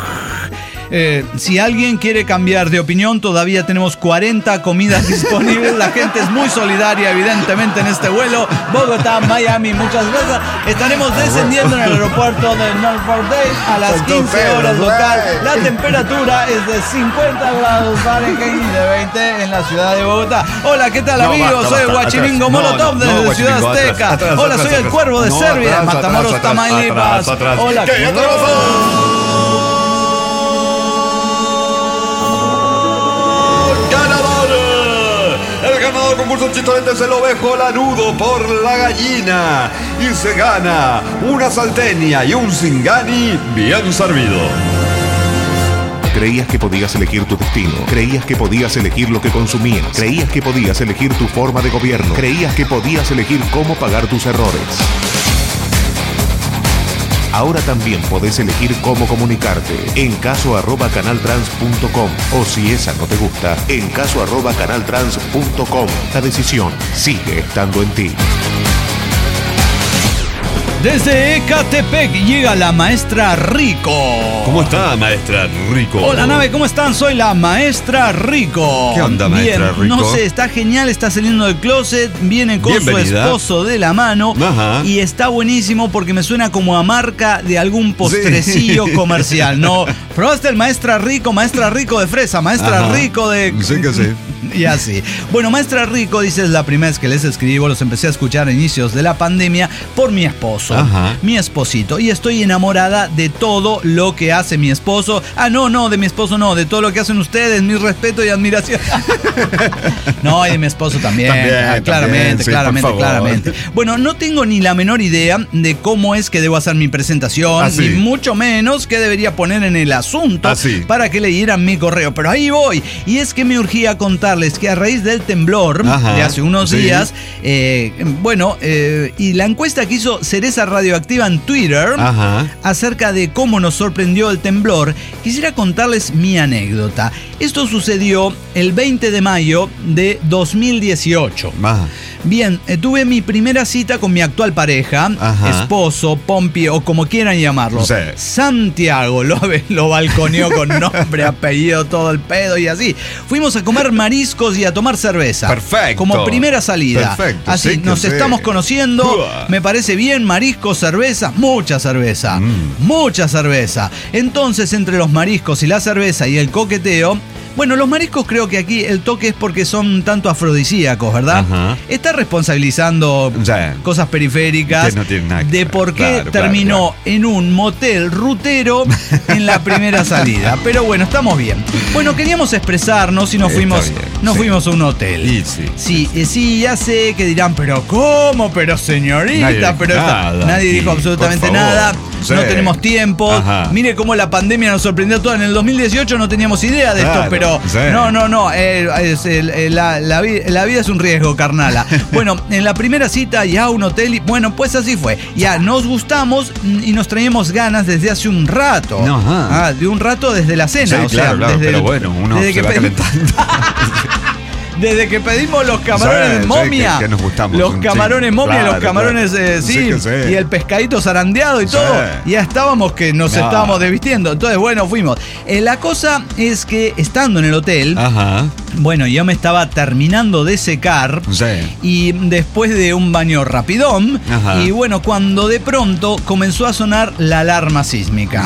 Si alguien quiere cambiar de opinión, todavía tenemos 40 comidas disponibles. La gente es muy solidaria, evidentemente, en este vuelo Bogotá, Miami. Muchas gracias. Estaremos descendiendo en el aeropuerto de Norfolk Dade a las 15 horas local. La temperatura es de 50 grados Fahrenheit y de 20 en la ciudad de Bogotá. Hola, ¿qué tal, amigos? Soy el Guachimingo Molotov desde Ciudad Azteca. Hola, soy el Cuervo de Serbia, de Matamoros, Tamaulipas. Hola, ¿qué tal? El concurso Chistorete se lo Ovejo Lanudo por la gallina y se gana una salteña y un Zingani bien servido. Creías que podías elegir tu destino, creías que podías elegir lo que consumías, creías que podías elegir tu forma de gobierno, creías que podías elegir cómo pagar tus errores. Ahora también podés elegir cómo comunicarte en caso@canaltrans.com o si esa no te gusta, en caso@canaltrans.com. La decisión sigue estando en ti. Desde Ecatepec llega la maestra Rico. ¿Cómo está, maestra Rico? Hola, nave, ¿cómo están? Soy la maestra Rico. ¿Qué onda, maestra Rico? No sé, está genial, está saliendo del closet, viene con su esposo de la mano y está buenísimo porque me suena como a marca de algún postrecillo comercial, ¿no? ¿Probaste el maestra Rico de fresa, maestra Rico de... Sí que sí. Y así. Bueno, maestra Rico, dice, es la primera vez que les escribo, los empecé a escuchar a inicios de la pandemia por mi esposo. Mi esposito, y estoy enamorada de todo lo que hace mi esposo. No, de mi esposo no, de todo lo que hacen ustedes, mi respeto y admiración. No, y de mi esposo también, claramente. Bueno, no tengo ni la menor idea de cómo es que debo hacer mi presentación, ni mucho menos qué debería poner en el asunto para que leyeran mi correo, pero ahí voy. Y es que me urgía contarles que a raíz del temblor de hace unos días, y la encuesta que hizo Cereza Radioactiva en Twitter acerca de cómo nos sorprendió el temblor, quisiera contarles mi anécdota. Esto sucedió el 20 de mayo de 2018. Bien, tuve mi primera cita con mi actual pareja, esposo, Pompi o como quieran llamarlo. Sí. Santiago, lo balconeó con nombre, apellido, todo el pedo y así. Fuimos a comer mariscos y a tomar cerveza. Perfecto. Como primera salida. Perfecto. Así, sí, nos estamos conociendo, me parece bien, mariscos, cerveza, mucha cerveza. Mucha cerveza. Entonces, entre los mariscos y la cerveza y el coqueteo, bueno, los mariscos creo que aquí el toque es porque son tanto afrodisíacos, ¿verdad? Está responsabilizando cosas periféricas que no tienen nada de por qué terminó en un motel rutero en la primera salida. Pero bueno, estamos bien. Bueno, queríamos expresarnos y nos fuimos a un hotel. Sí, ya sé que dirán, pero ¿cómo? Pero señorita, nadie dijo absolutamente nada. No tenemos tiempo. Mire cómo la pandemia nos sorprendió a todos. En el 2018 no teníamos idea de esto, pero no. La vida es un riesgo, carnala. Bueno, en la primera cita ya un hotel y bueno, pues así fue. Ya nos gustamos y nos traíamos ganas desde hace un rato. De un rato desde la cena. Sí, claro, pero bueno, uno se va calentando. Desde que pedimos los camarones momia, que nos gustamos, los camarones momia, los camarones y el pescadito zarandeado y todo, ya estábamos que nos estábamos desvistiendo. Entonces, bueno, fuimos. La cosa es que estando en el hotel, bueno, yo me estaba terminando de secar y después de un baño rapidón, y bueno, cuando de pronto comenzó a sonar la alarma sísmica.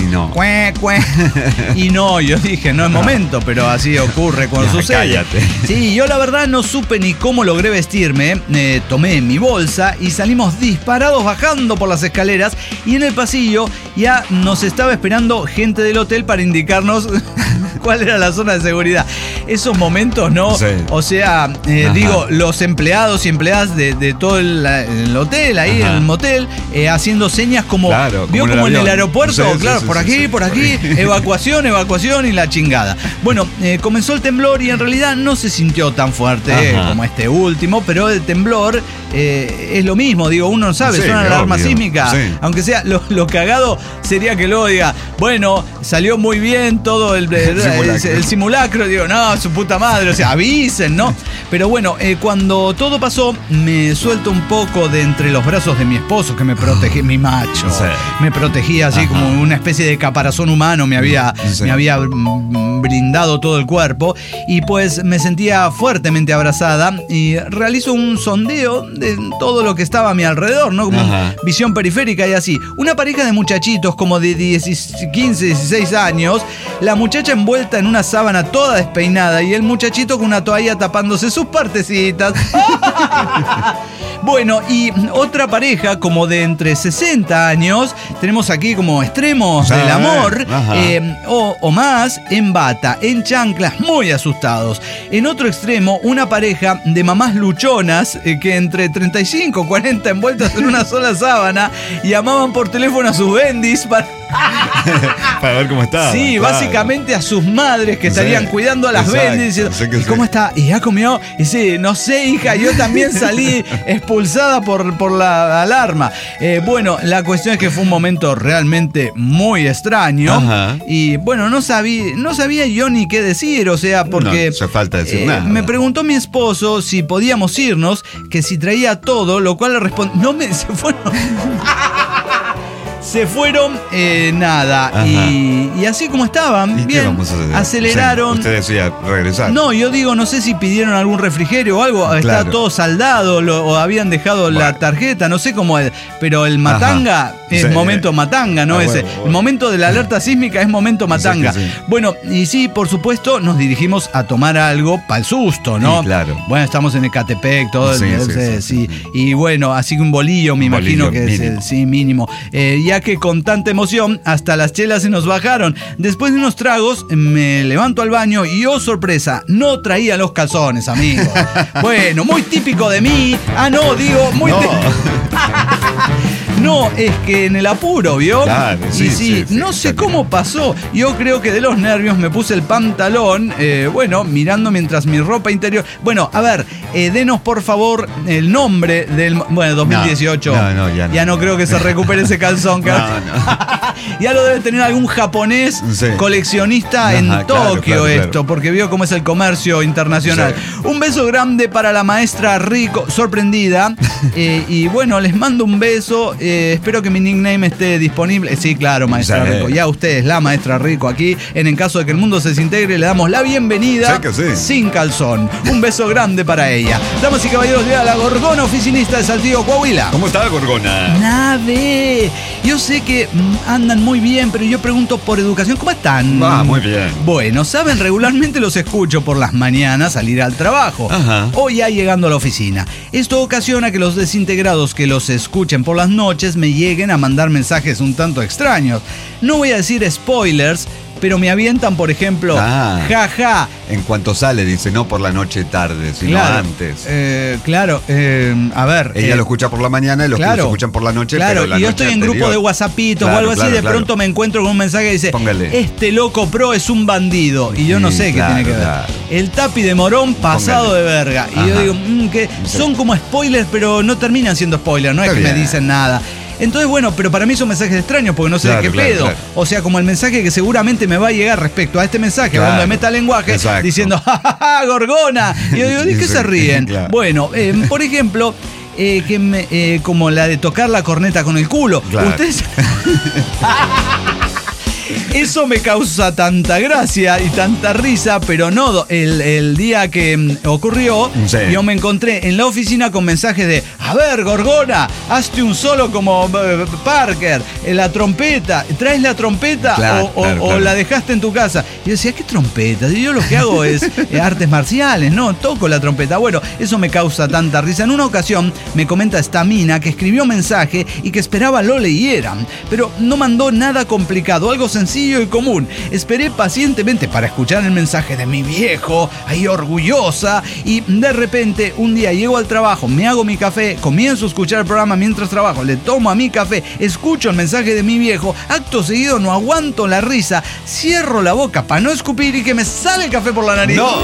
Y no, yo dije, no es momento, pero así ocurre cuando sucede. Cállate. Sí, yo la verdad no supe ni cómo logré vestirme, tomé mi bolsa y salimos disparados bajando por las escaleras y en el pasillo ya nos estaba esperando gente del hotel para indicarnos cuál era la zona de seguridad. Esos momentos, ¿no? O sea, digo, los empleados y empleadas de todo el hotel, ahí en el motel, haciendo señas como, ¿vio como en el aeropuerto? Por aquí, evacuación y la chingada. Bueno, comenzó el temblor y en realidad no se sintió tan fuerte como este último, pero el temblor es lo mismo, digo, uno no sabe, suena la alarma sísmica, aunque sea, lo cagado sería que luego diga, bueno, salió muy bien todo el simulacro, digo, no, su puta madre, o sea, avisen, ¿no? Pero bueno, cuando todo pasó, me suelto un poco de entre los brazos de mi esposo, que me protegía, mi macho, me protegía así como una especie de caparazón humano, me había brindado todo el cuerpo, y pues me sentía fuertemente abrazada, y realizo un sondeo de todo lo que estaba a mi alrededor, ¿no? Como visión periférica y así. Una pareja de muchachitos como de 15, 16 años, la muchacha envuelta en una sábana toda despeinada y el muchachito con una toalla tapándose sus partecitas. Bueno, y otra pareja como de entre 60 años, tenemos aquí como extremos del amor, o más, en bata, en chanclas, muy asustados. En otro extremo, una pareja de mamás luchonas que entre 35 y 40 envueltas en una sola sábana llamaban por teléfono a sus bendis para ver cómo está. Sí, básicamente a sus madres que estarían cuidando a las bendis diciendo, ¿y cómo está? ¿Y ya comió? Y sí, no sé, hija, yo también salí expulsada por la alarma. Bueno, la cuestión es que fue un momento realmente muy extraño. Y bueno, no sabía yo ni qué decir, o sea, porque no hace falta decir nada. Me preguntó mi esposo si podíamos irnos, que si traía todo, lo cual le respondí, se fueron nada. Y así como estaban, ¿y bien, aceleraron. Usted decía regresar. No, yo digo, no sé si pidieron algún refrigerio o algo, está todo saldado o habían dejado la tarjeta, no sé cómo es, pero el matanga es momento matanga, ¿no? El momento de la alerta sísmica es momento matanga. Bueno, y sí, por supuesto, nos dirigimos a tomar algo para el susto, ¿no? Sí, claro. Bueno, estamos en Ecatepec, todo sí. Y bueno, así que un bolillo, me imagino que mínimo. Es el mínimo. Ya que con tanta emoción, hasta las chelas se nos bajaron. Después de unos tragos, me levanto al baño y oh sorpresa, no traía los calzones, amigo. No, es que en el apuro, ¿vio? Claro, sí, no sé cómo pasó. Yo creo que de los nervios me puse el pantalón, mirando mientras mi ropa interior... Bueno, a ver, denos por favor el nombre del... Bueno, 2018. Ya no creo que se recupere ese calzón. Ya lo debe tener algún japonés coleccionista en Tokio, claro. Porque vio cómo es el comercio internacional. Sí. Un beso grande para la maestra Rico, sorprendida. Y bueno, les mando un beso. Espero que mi nickname esté disponible. Sí, claro, maestra Rico. Ya usted es la maestra Rico aquí. En caso de que el mundo se desintegre, le damos la bienvenida sin calzón. Un beso grande para ella. Damas y caballeros, llega la Gorgona oficinista de Saltillo, Coahuila. ¿Cómo está, Gorgona? Nave. Yo sé que andan muy bien, pero yo pregunto por educación, ¿cómo están? Muy bien. Bueno, saben, regularmente los escucho por las mañanas salir al trabajo. Ajá. O ya llegando a la oficina. Esto ocasiona que los desintegrados que los escuchen por las noches me lleguen a mandar mensajes un tanto extraños. No voy a decir spoilers, pero me avientan, por ejemplo, jaja. En cuanto sale, dice, no por la noche tarde, sino antes. A ver. Ella lo escucha por la mañana y los que lo escuchan por la noche. Claro, pero la y yo noche estoy en grupo de WhatsAppitos o algo así, de pronto me encuentro con un mensaje que dice, este loco pro es un bandido. Y yo no sé qué tiene que ver. El Tapi de Morón pasado de verga. Y yo digo, que son como spoilers, pero no terminan siendo spoilers, no es que me dicen nada. Entonces, bueno, pero para mí son mensajes extraños porque no sé de qué pedo. Claro. O sea, como el mensaje que seguramente me va a llegar respecto a este mensaje, hablando de metalenguaje, diciendo, ¡jajaja, Gorgona! Y yo digo, ¿de qué se ríen? Claro. Bueno, por ejemplo, como la de tocar la corneta con el culo. Claro. Ustedes... Eso me causa tanta gracia y tanta risa, pero no, el día que ocurrió, yo me encontré en la oficina con mensajes de, a ver, Gorgona, hazte un solo como Parker, la trompeta, ¿traes la trompeta o la dejaste en tu casa? Y yo decía, ¿qué trompeta? Y yo lo que hago es artes marciales, no, toco la trompeta. Bueno, eso me causa tanta risa. En una ocasión me comenta esta mina que escribió mensaje y que esperaba lo leyeran, pero no mandó nada complicado, algo sencillo y común. Esperé pacientemente para escuchar el mensaje de mi viejo, ahí orgullosa, y de repente un día llego al trabajo, me hago mi café, comienzo a escuchar el programa mientras trabajo, le tomo a mi café, escucho el mensaje de mi viejo, acto seguido no aguanto la risa, cierro la boca para no escupir y que me sale el café por la nariz. ¡No!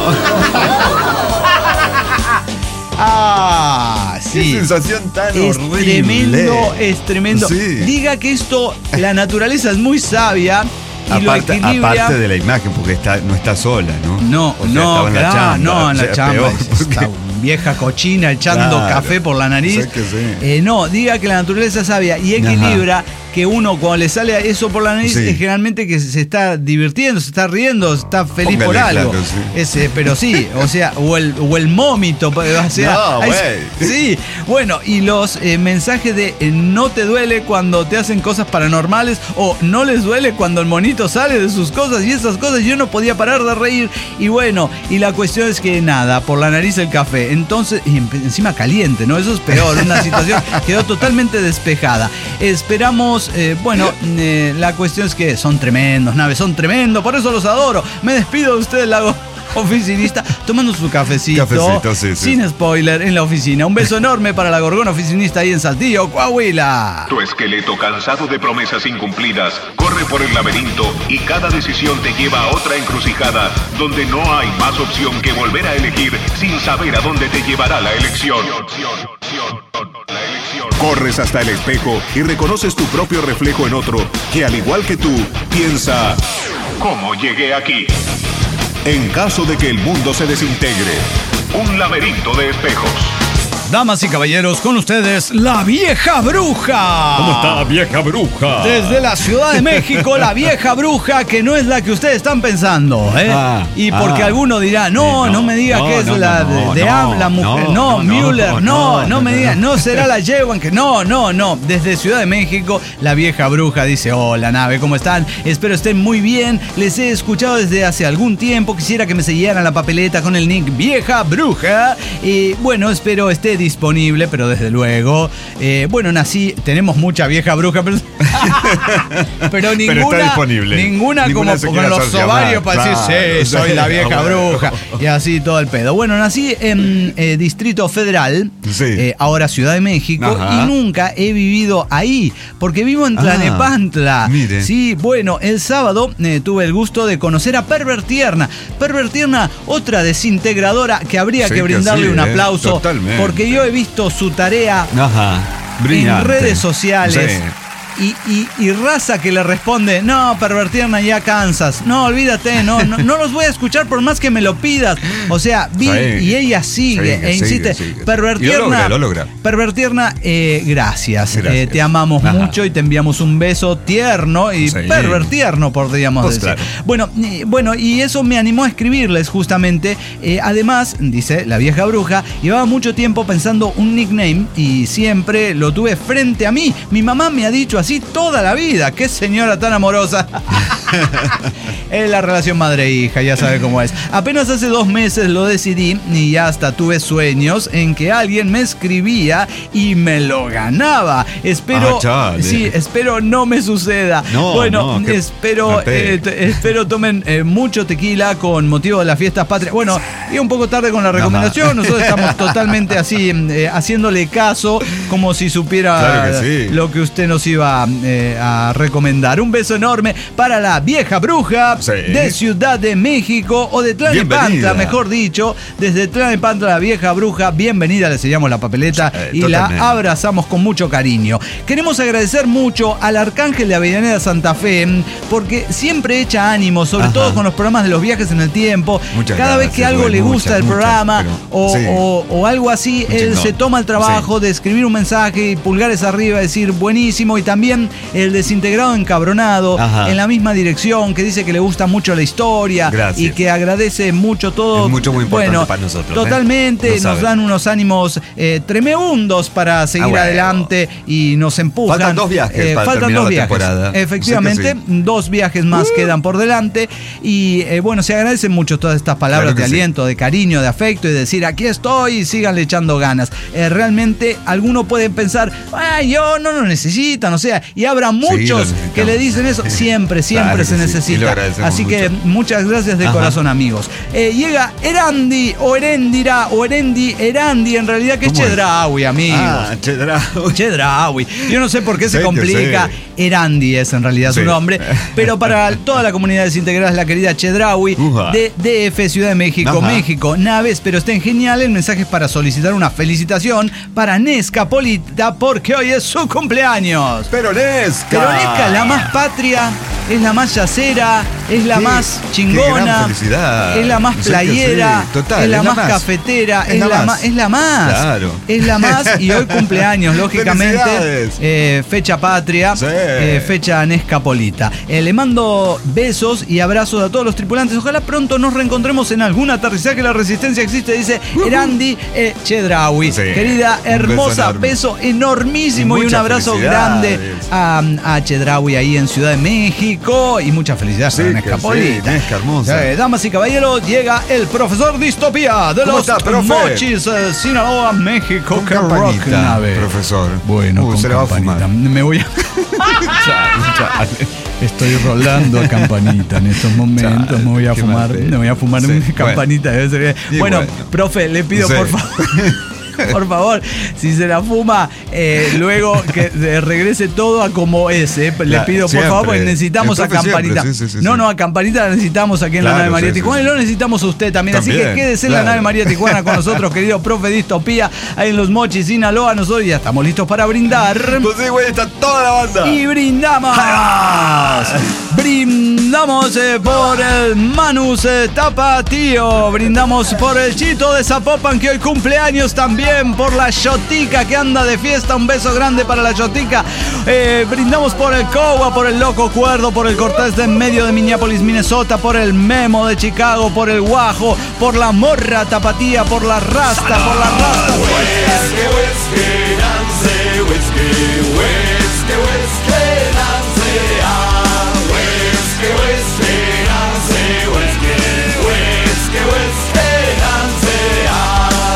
Sí. Qué sensación tan horrible. Es tremendo. Sí. Diga que esto, la naturaleza es muy sabia. Y aparte de la imagen, porque no está sola, ¿no? No, en la chamba. Esta vieja cochina echando café por la nariz. No, diga que la naturaleza es sabia y equilibra que uno cuando le sale eso por la nariz es generalmente que se está divirtiendo, se está riendo, está feliz por algo. Claro, pero sí, o sea, o el mómito, o sea, sí. Bueno, y los mensajes de no te duele cuando te hacen cosas paranormales o no les duele cuando el monito sale de sus cosas y esas cosas, yo no podía parar de reír. Y bueno, y la cuestión es que nada, por la nariz el café. Entonces, y encima caliente, ¿no? Eso es peor, una situación quedó totalmente despejada. Esperamos, la cuestión es que son tremendos, Naves, son tremendos, por eso los adoro. Me despido de ustedes, Lago oficinista, tomando su cafecito sin spoiler en la oficina. Un beso enorme para la Gorgona oficinista ahí en Saltillo, Coahuila. Tu esqueleto cansado de promesas incumplidas corre por el laberinto y cada decisión te lleva a otra encrucijada donde no hay más opción que volver a elegir sin saber a dónde te llevará la elección. Corres hasta el espejo y reconoces tu propio reflejo en otro que, al igual que tú, piensa, ¿cómo llegué aquí? En caso de que el mundo se desintegre, un laberinto de espejos. Damas y caballeros, con ustedes, la Vieja Bruja. ¿Cómo está, Vieja Bruja? Desde la Ciudad de México, la Vieja Bruja, que no es la que ustedes están pensando, ¿eh? Y porque alguno dirá, no me diga que es la mujer, Müller, no me diga, no será la Yewan, que no. Desde Ciudad de México, la Vieja Bruja dice, hola, Nave, ¿cómo están? Espero estén muy bien, les he escuchado desde hace algún tiempo, quisiera que me sellaran la papeleta con el nick Vieja Bruja, y bueno, espero esté disponible, pero desde luego. Bueno, tenemos mucha vieja bruja, pero ninguna, está disponible. Ninguna como con los ovarios para decir, sí, soy la vieja bruja. Y así todo el pedo. Bueno, nací en Distrito Federal, ahora Ciudad de México, y nunca he vivido ahí, porque vivo en Tlalnepantla. Mire. Sí, bueno, el sábado tuve el gusto de conocer a Pervertierna. Pervertierna, otra desintegradora que habría que brindarle un aplauso, porque yo he visto su tarea en redes sociales. Y raza que le responde, no, Pervertierna, ya cansas, no, olvídate, no los voy a escuchar por más que me lo pidas. O sea, y ella sigue insiste. Pervertierna, lo logra. Pervertierna, gracias. Te amamos mucho y te enviamos un beso tierno y pervertierno, podríamos decir. Claro. Bueno, y eso me animó a escribirles justamente. Además, dice la vieja bruja, llevaba mucho tiempo pensando un nickname y siempre lo tuve frente a mí. Mi mamá me ha dicho así toda la vida. ¡Qué señora tan amorosa! Es la relación madre-hija, ya sabe cómo es. Apenas hace 2 meses lo decidí y ya hasta tuve sueños en que alguien me escribía y me lo ganaba. Espero no me suceda. Espero tomen mucho tequila con motivo de las fiestas patrias. Bueno, y un poco tarde con la recomendación. Nosotros estamos totalmente así, haciéndole caso, como si supiera lo que usted nos iba a recomendar. Un beso enorme para la vieja bruja de Ciudad de México, o de Tlalnepantla, mejor dicho. Desde Tlalnepantla, la vieja bruja, bienvenida, le sellamos la papeleta y la abrazamos con mucho cariño. Queremos agradecer mucho al Arcángel de Avellaneda Santa Fe, porque siempre echa ánimo, sobre todo con los programas de los viajes en el tiempo. Cada vez que algo le gusta del programa o algo así, él se toma el trabajo de escribir un mensaje y pulgares arriba, decir buenísimo. Y también el desintegrado encabronado, en la misma dirección, que dice que le gusta mucho la historia. Y que agradece mucho todo. Es muy importante para nosotros. Totalmente, nos dan unos ánimos tremendos para seguir adelante y nos empujan. Faltan 2 viajes para terminar la temporada. Efectivamente, 2 viajes más quedan por delante. Y se agradecen mucho todas estas palabras de aliento, de cariño, de afecto, y de decir, aquí estoy, y síganle echando ganas. Realmente, alguno puede pensar, yo no lo necesitan, o sea, y habrá muchos que le dicen eso. Siempre se necesita. Así que muchas gracias de corazón, amigos. Llega Erandi, o Erendira, o Erandi, en realidad, que es Chedraui, amigos. Chedraui. Yo no sé por qué se complica. Erandi es en realidad su nombre, pero para toda la comunidad desintegrada es la querida Chedraui de DF, Ciudad de México, México. Naves, pero estén geniales. Mensajes para solicitar una felicitación para Nescapolita, porque hoy es su cumpleaños. Pero Nesca, la más patria, es la más yacera, es la más chingona, es la más playera, es la más cafetera, es la más. Claro. Es la más, y hoy cumpleaños, lógicamente. Fecha patria, fecha Nescapolita. Le mando besos y abrazos a todos los tripulantes. Ojalá pronto nos reencontremos en algún aterrizaje. La resistencia existe, dice Erandi Chedraui. Querida, hermosa, beso enormísimo y un abrazo grande a Chedraui ahí en Ciudad de México, y muchas felicidades a Nescapolita. Nesca hermosa. Damas y caballeros, llega el profesor Distopía de los Mochis, Sinaloa, México. Con campanita, profesor. Bueno, se la va a fumar. Me voy a... Estoy rolando a campanita en estos momentos. Me voy a fumar una campanita. Bueno, profe, le pido por favor. Por favor, si se la fuma, luego que regrese todo a como es. Le pido, por favor, porque necesitamos a Campanita. No, a Campanita la necesitamos aquí en la nave María Tijuana, y lo necesitamos a usted también. Así que quédese en la nave María Tijuana con nosotros, querido profe Distopía, ahí en Los Mochis, Sinaloa. Nosotros ya estamos listos para brindar. Pues sí, güey, está toda la banda. Y brindamos. Brindamos por el Manus Tapatío. Brindamos por el Chito de Zapopan, que hoy cumpleaños también. Por la Chotica, que anda de fiesta. Un beso grande para la Chotica. Brindamos por el Cowa, por el Loco Cuerdo, por el Cortés de en medio de Minneapolis, Minnesota, por el Memo de Chicago, por el Guajo, por la Morra Tapatía, por la Rasta, por la Rasta.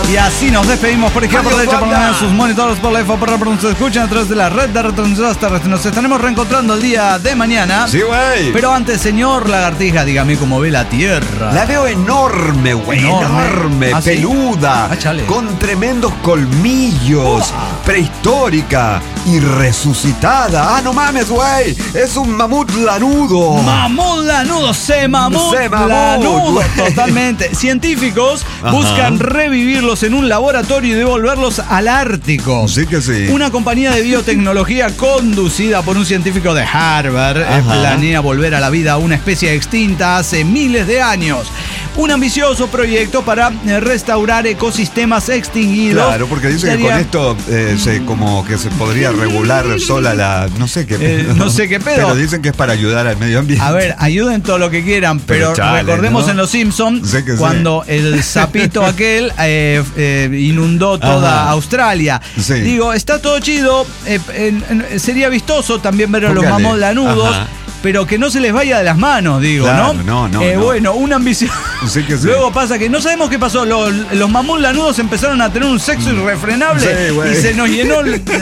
Y así nos despedimos. Por ejemplo, de hecho, por sus monitores por la IFA, por se escuchan a través de la red de retransmisoras terrestres. Nos estaremos reencontrando el día de mañana. Sí, güey. Pero antes, señor Lagartija, dígame cómo ve la Tierra. La veo enorme, güey. Enorme, ¿Ah, peluda. Sí? Con tremendos colmillos. Prehistórica y resucitada. Ah, no mames, güey. Es un mamut lanudo. Mamut lanudo, mamut lanudo. Totalmente. Científicos buscan revivirlos en un laboratorio y devolverlos al Ártico. Sí que sí. Una compañía de biotecnología conducida por un científico de Harvard planea volver a la vida a una especie extinta hace miles de años. Un ambicioso proyecto para restaurar ecosistemas extinguidos. Claro, porque dicen que con esto como que se podría regular sola la... No sé qué pedo. No sé qué pedo. Pero dicen que es para ayudar al medio ambiente. A ver, ayuden todo lo que quieran, pero recordemos, ¿no?, en Los Simpsons, cuando el sapito aquel inundó toda Australia. Sí. Digo, está todo chido. Sería vistoso también ver a los mamuts lanudos. Pero que no se les vaya de las manos, digo, claro, ¿no? Bueno, una ambición. Sí que sí. Luego pasa que no sabemos qué pasó. Los mamuts lanudos empezaron a tener un sexo irrefrenable y se nos llenó.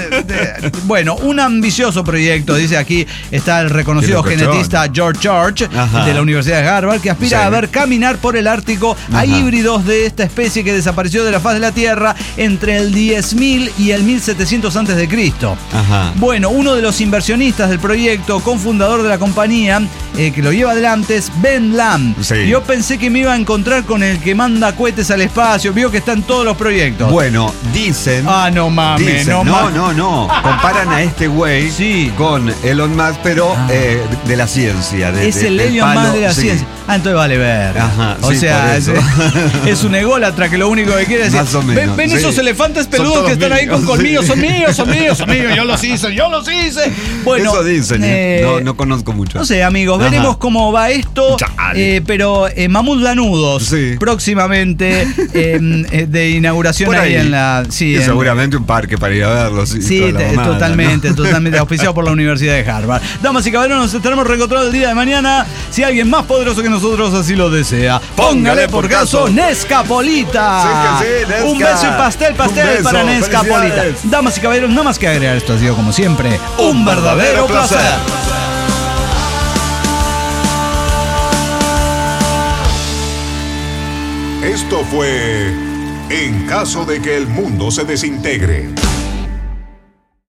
Bueno, un ambicioso proyecto. Dice aquí, está el reconocido genetista George Church de la Universidad de Harvard, que aspira a ver caminar por el Ártico a híbridos de esta especie que desapareció de la faz de la Tierra entre el 10.000 y el 1700 a.C. Bueno, uno de los inversionistas del proyecto, cofundador de la compañía que lo lleva adelante, es Ben Lamb. Sí. Yo pensé que me iba a encontrar con el que manda cohetes al espacio. Vio que está en todos los proyectos. Bueno, dicen... no mames. No. Comparan a este güey con Elon Musk, pero de la ciencia. Es el Elon Musk de la ciencia. Entonces vale ver. O sea, es un ególatra que lo único que quiere es decir, ven esos elefantes peludos que están ahí con colmillos, son míos, yo los hice. Bueno, eso dicen, no conozco mucho. No sé, amigos, veremos cómo va esto. Pero mamuts lanudos próximamente de inauguración ahí en la... Sí, seguramente un parque para ir a verlos. Totalmente auspiciado por la Universidad de Harvard. Damas y caballeros, nos estaremos reencontrando el día de mañana. Si alguien más poderoso que nosotros así lo desea, póngale por caso Nescapolita. Sí, Nesca. Un beso y pastel para Nescapolita. Damas y caballeros, nada más que agregar, esto ha sido como siempre un verdadero placer. Esto fue En caso de que el mundo se desintegre.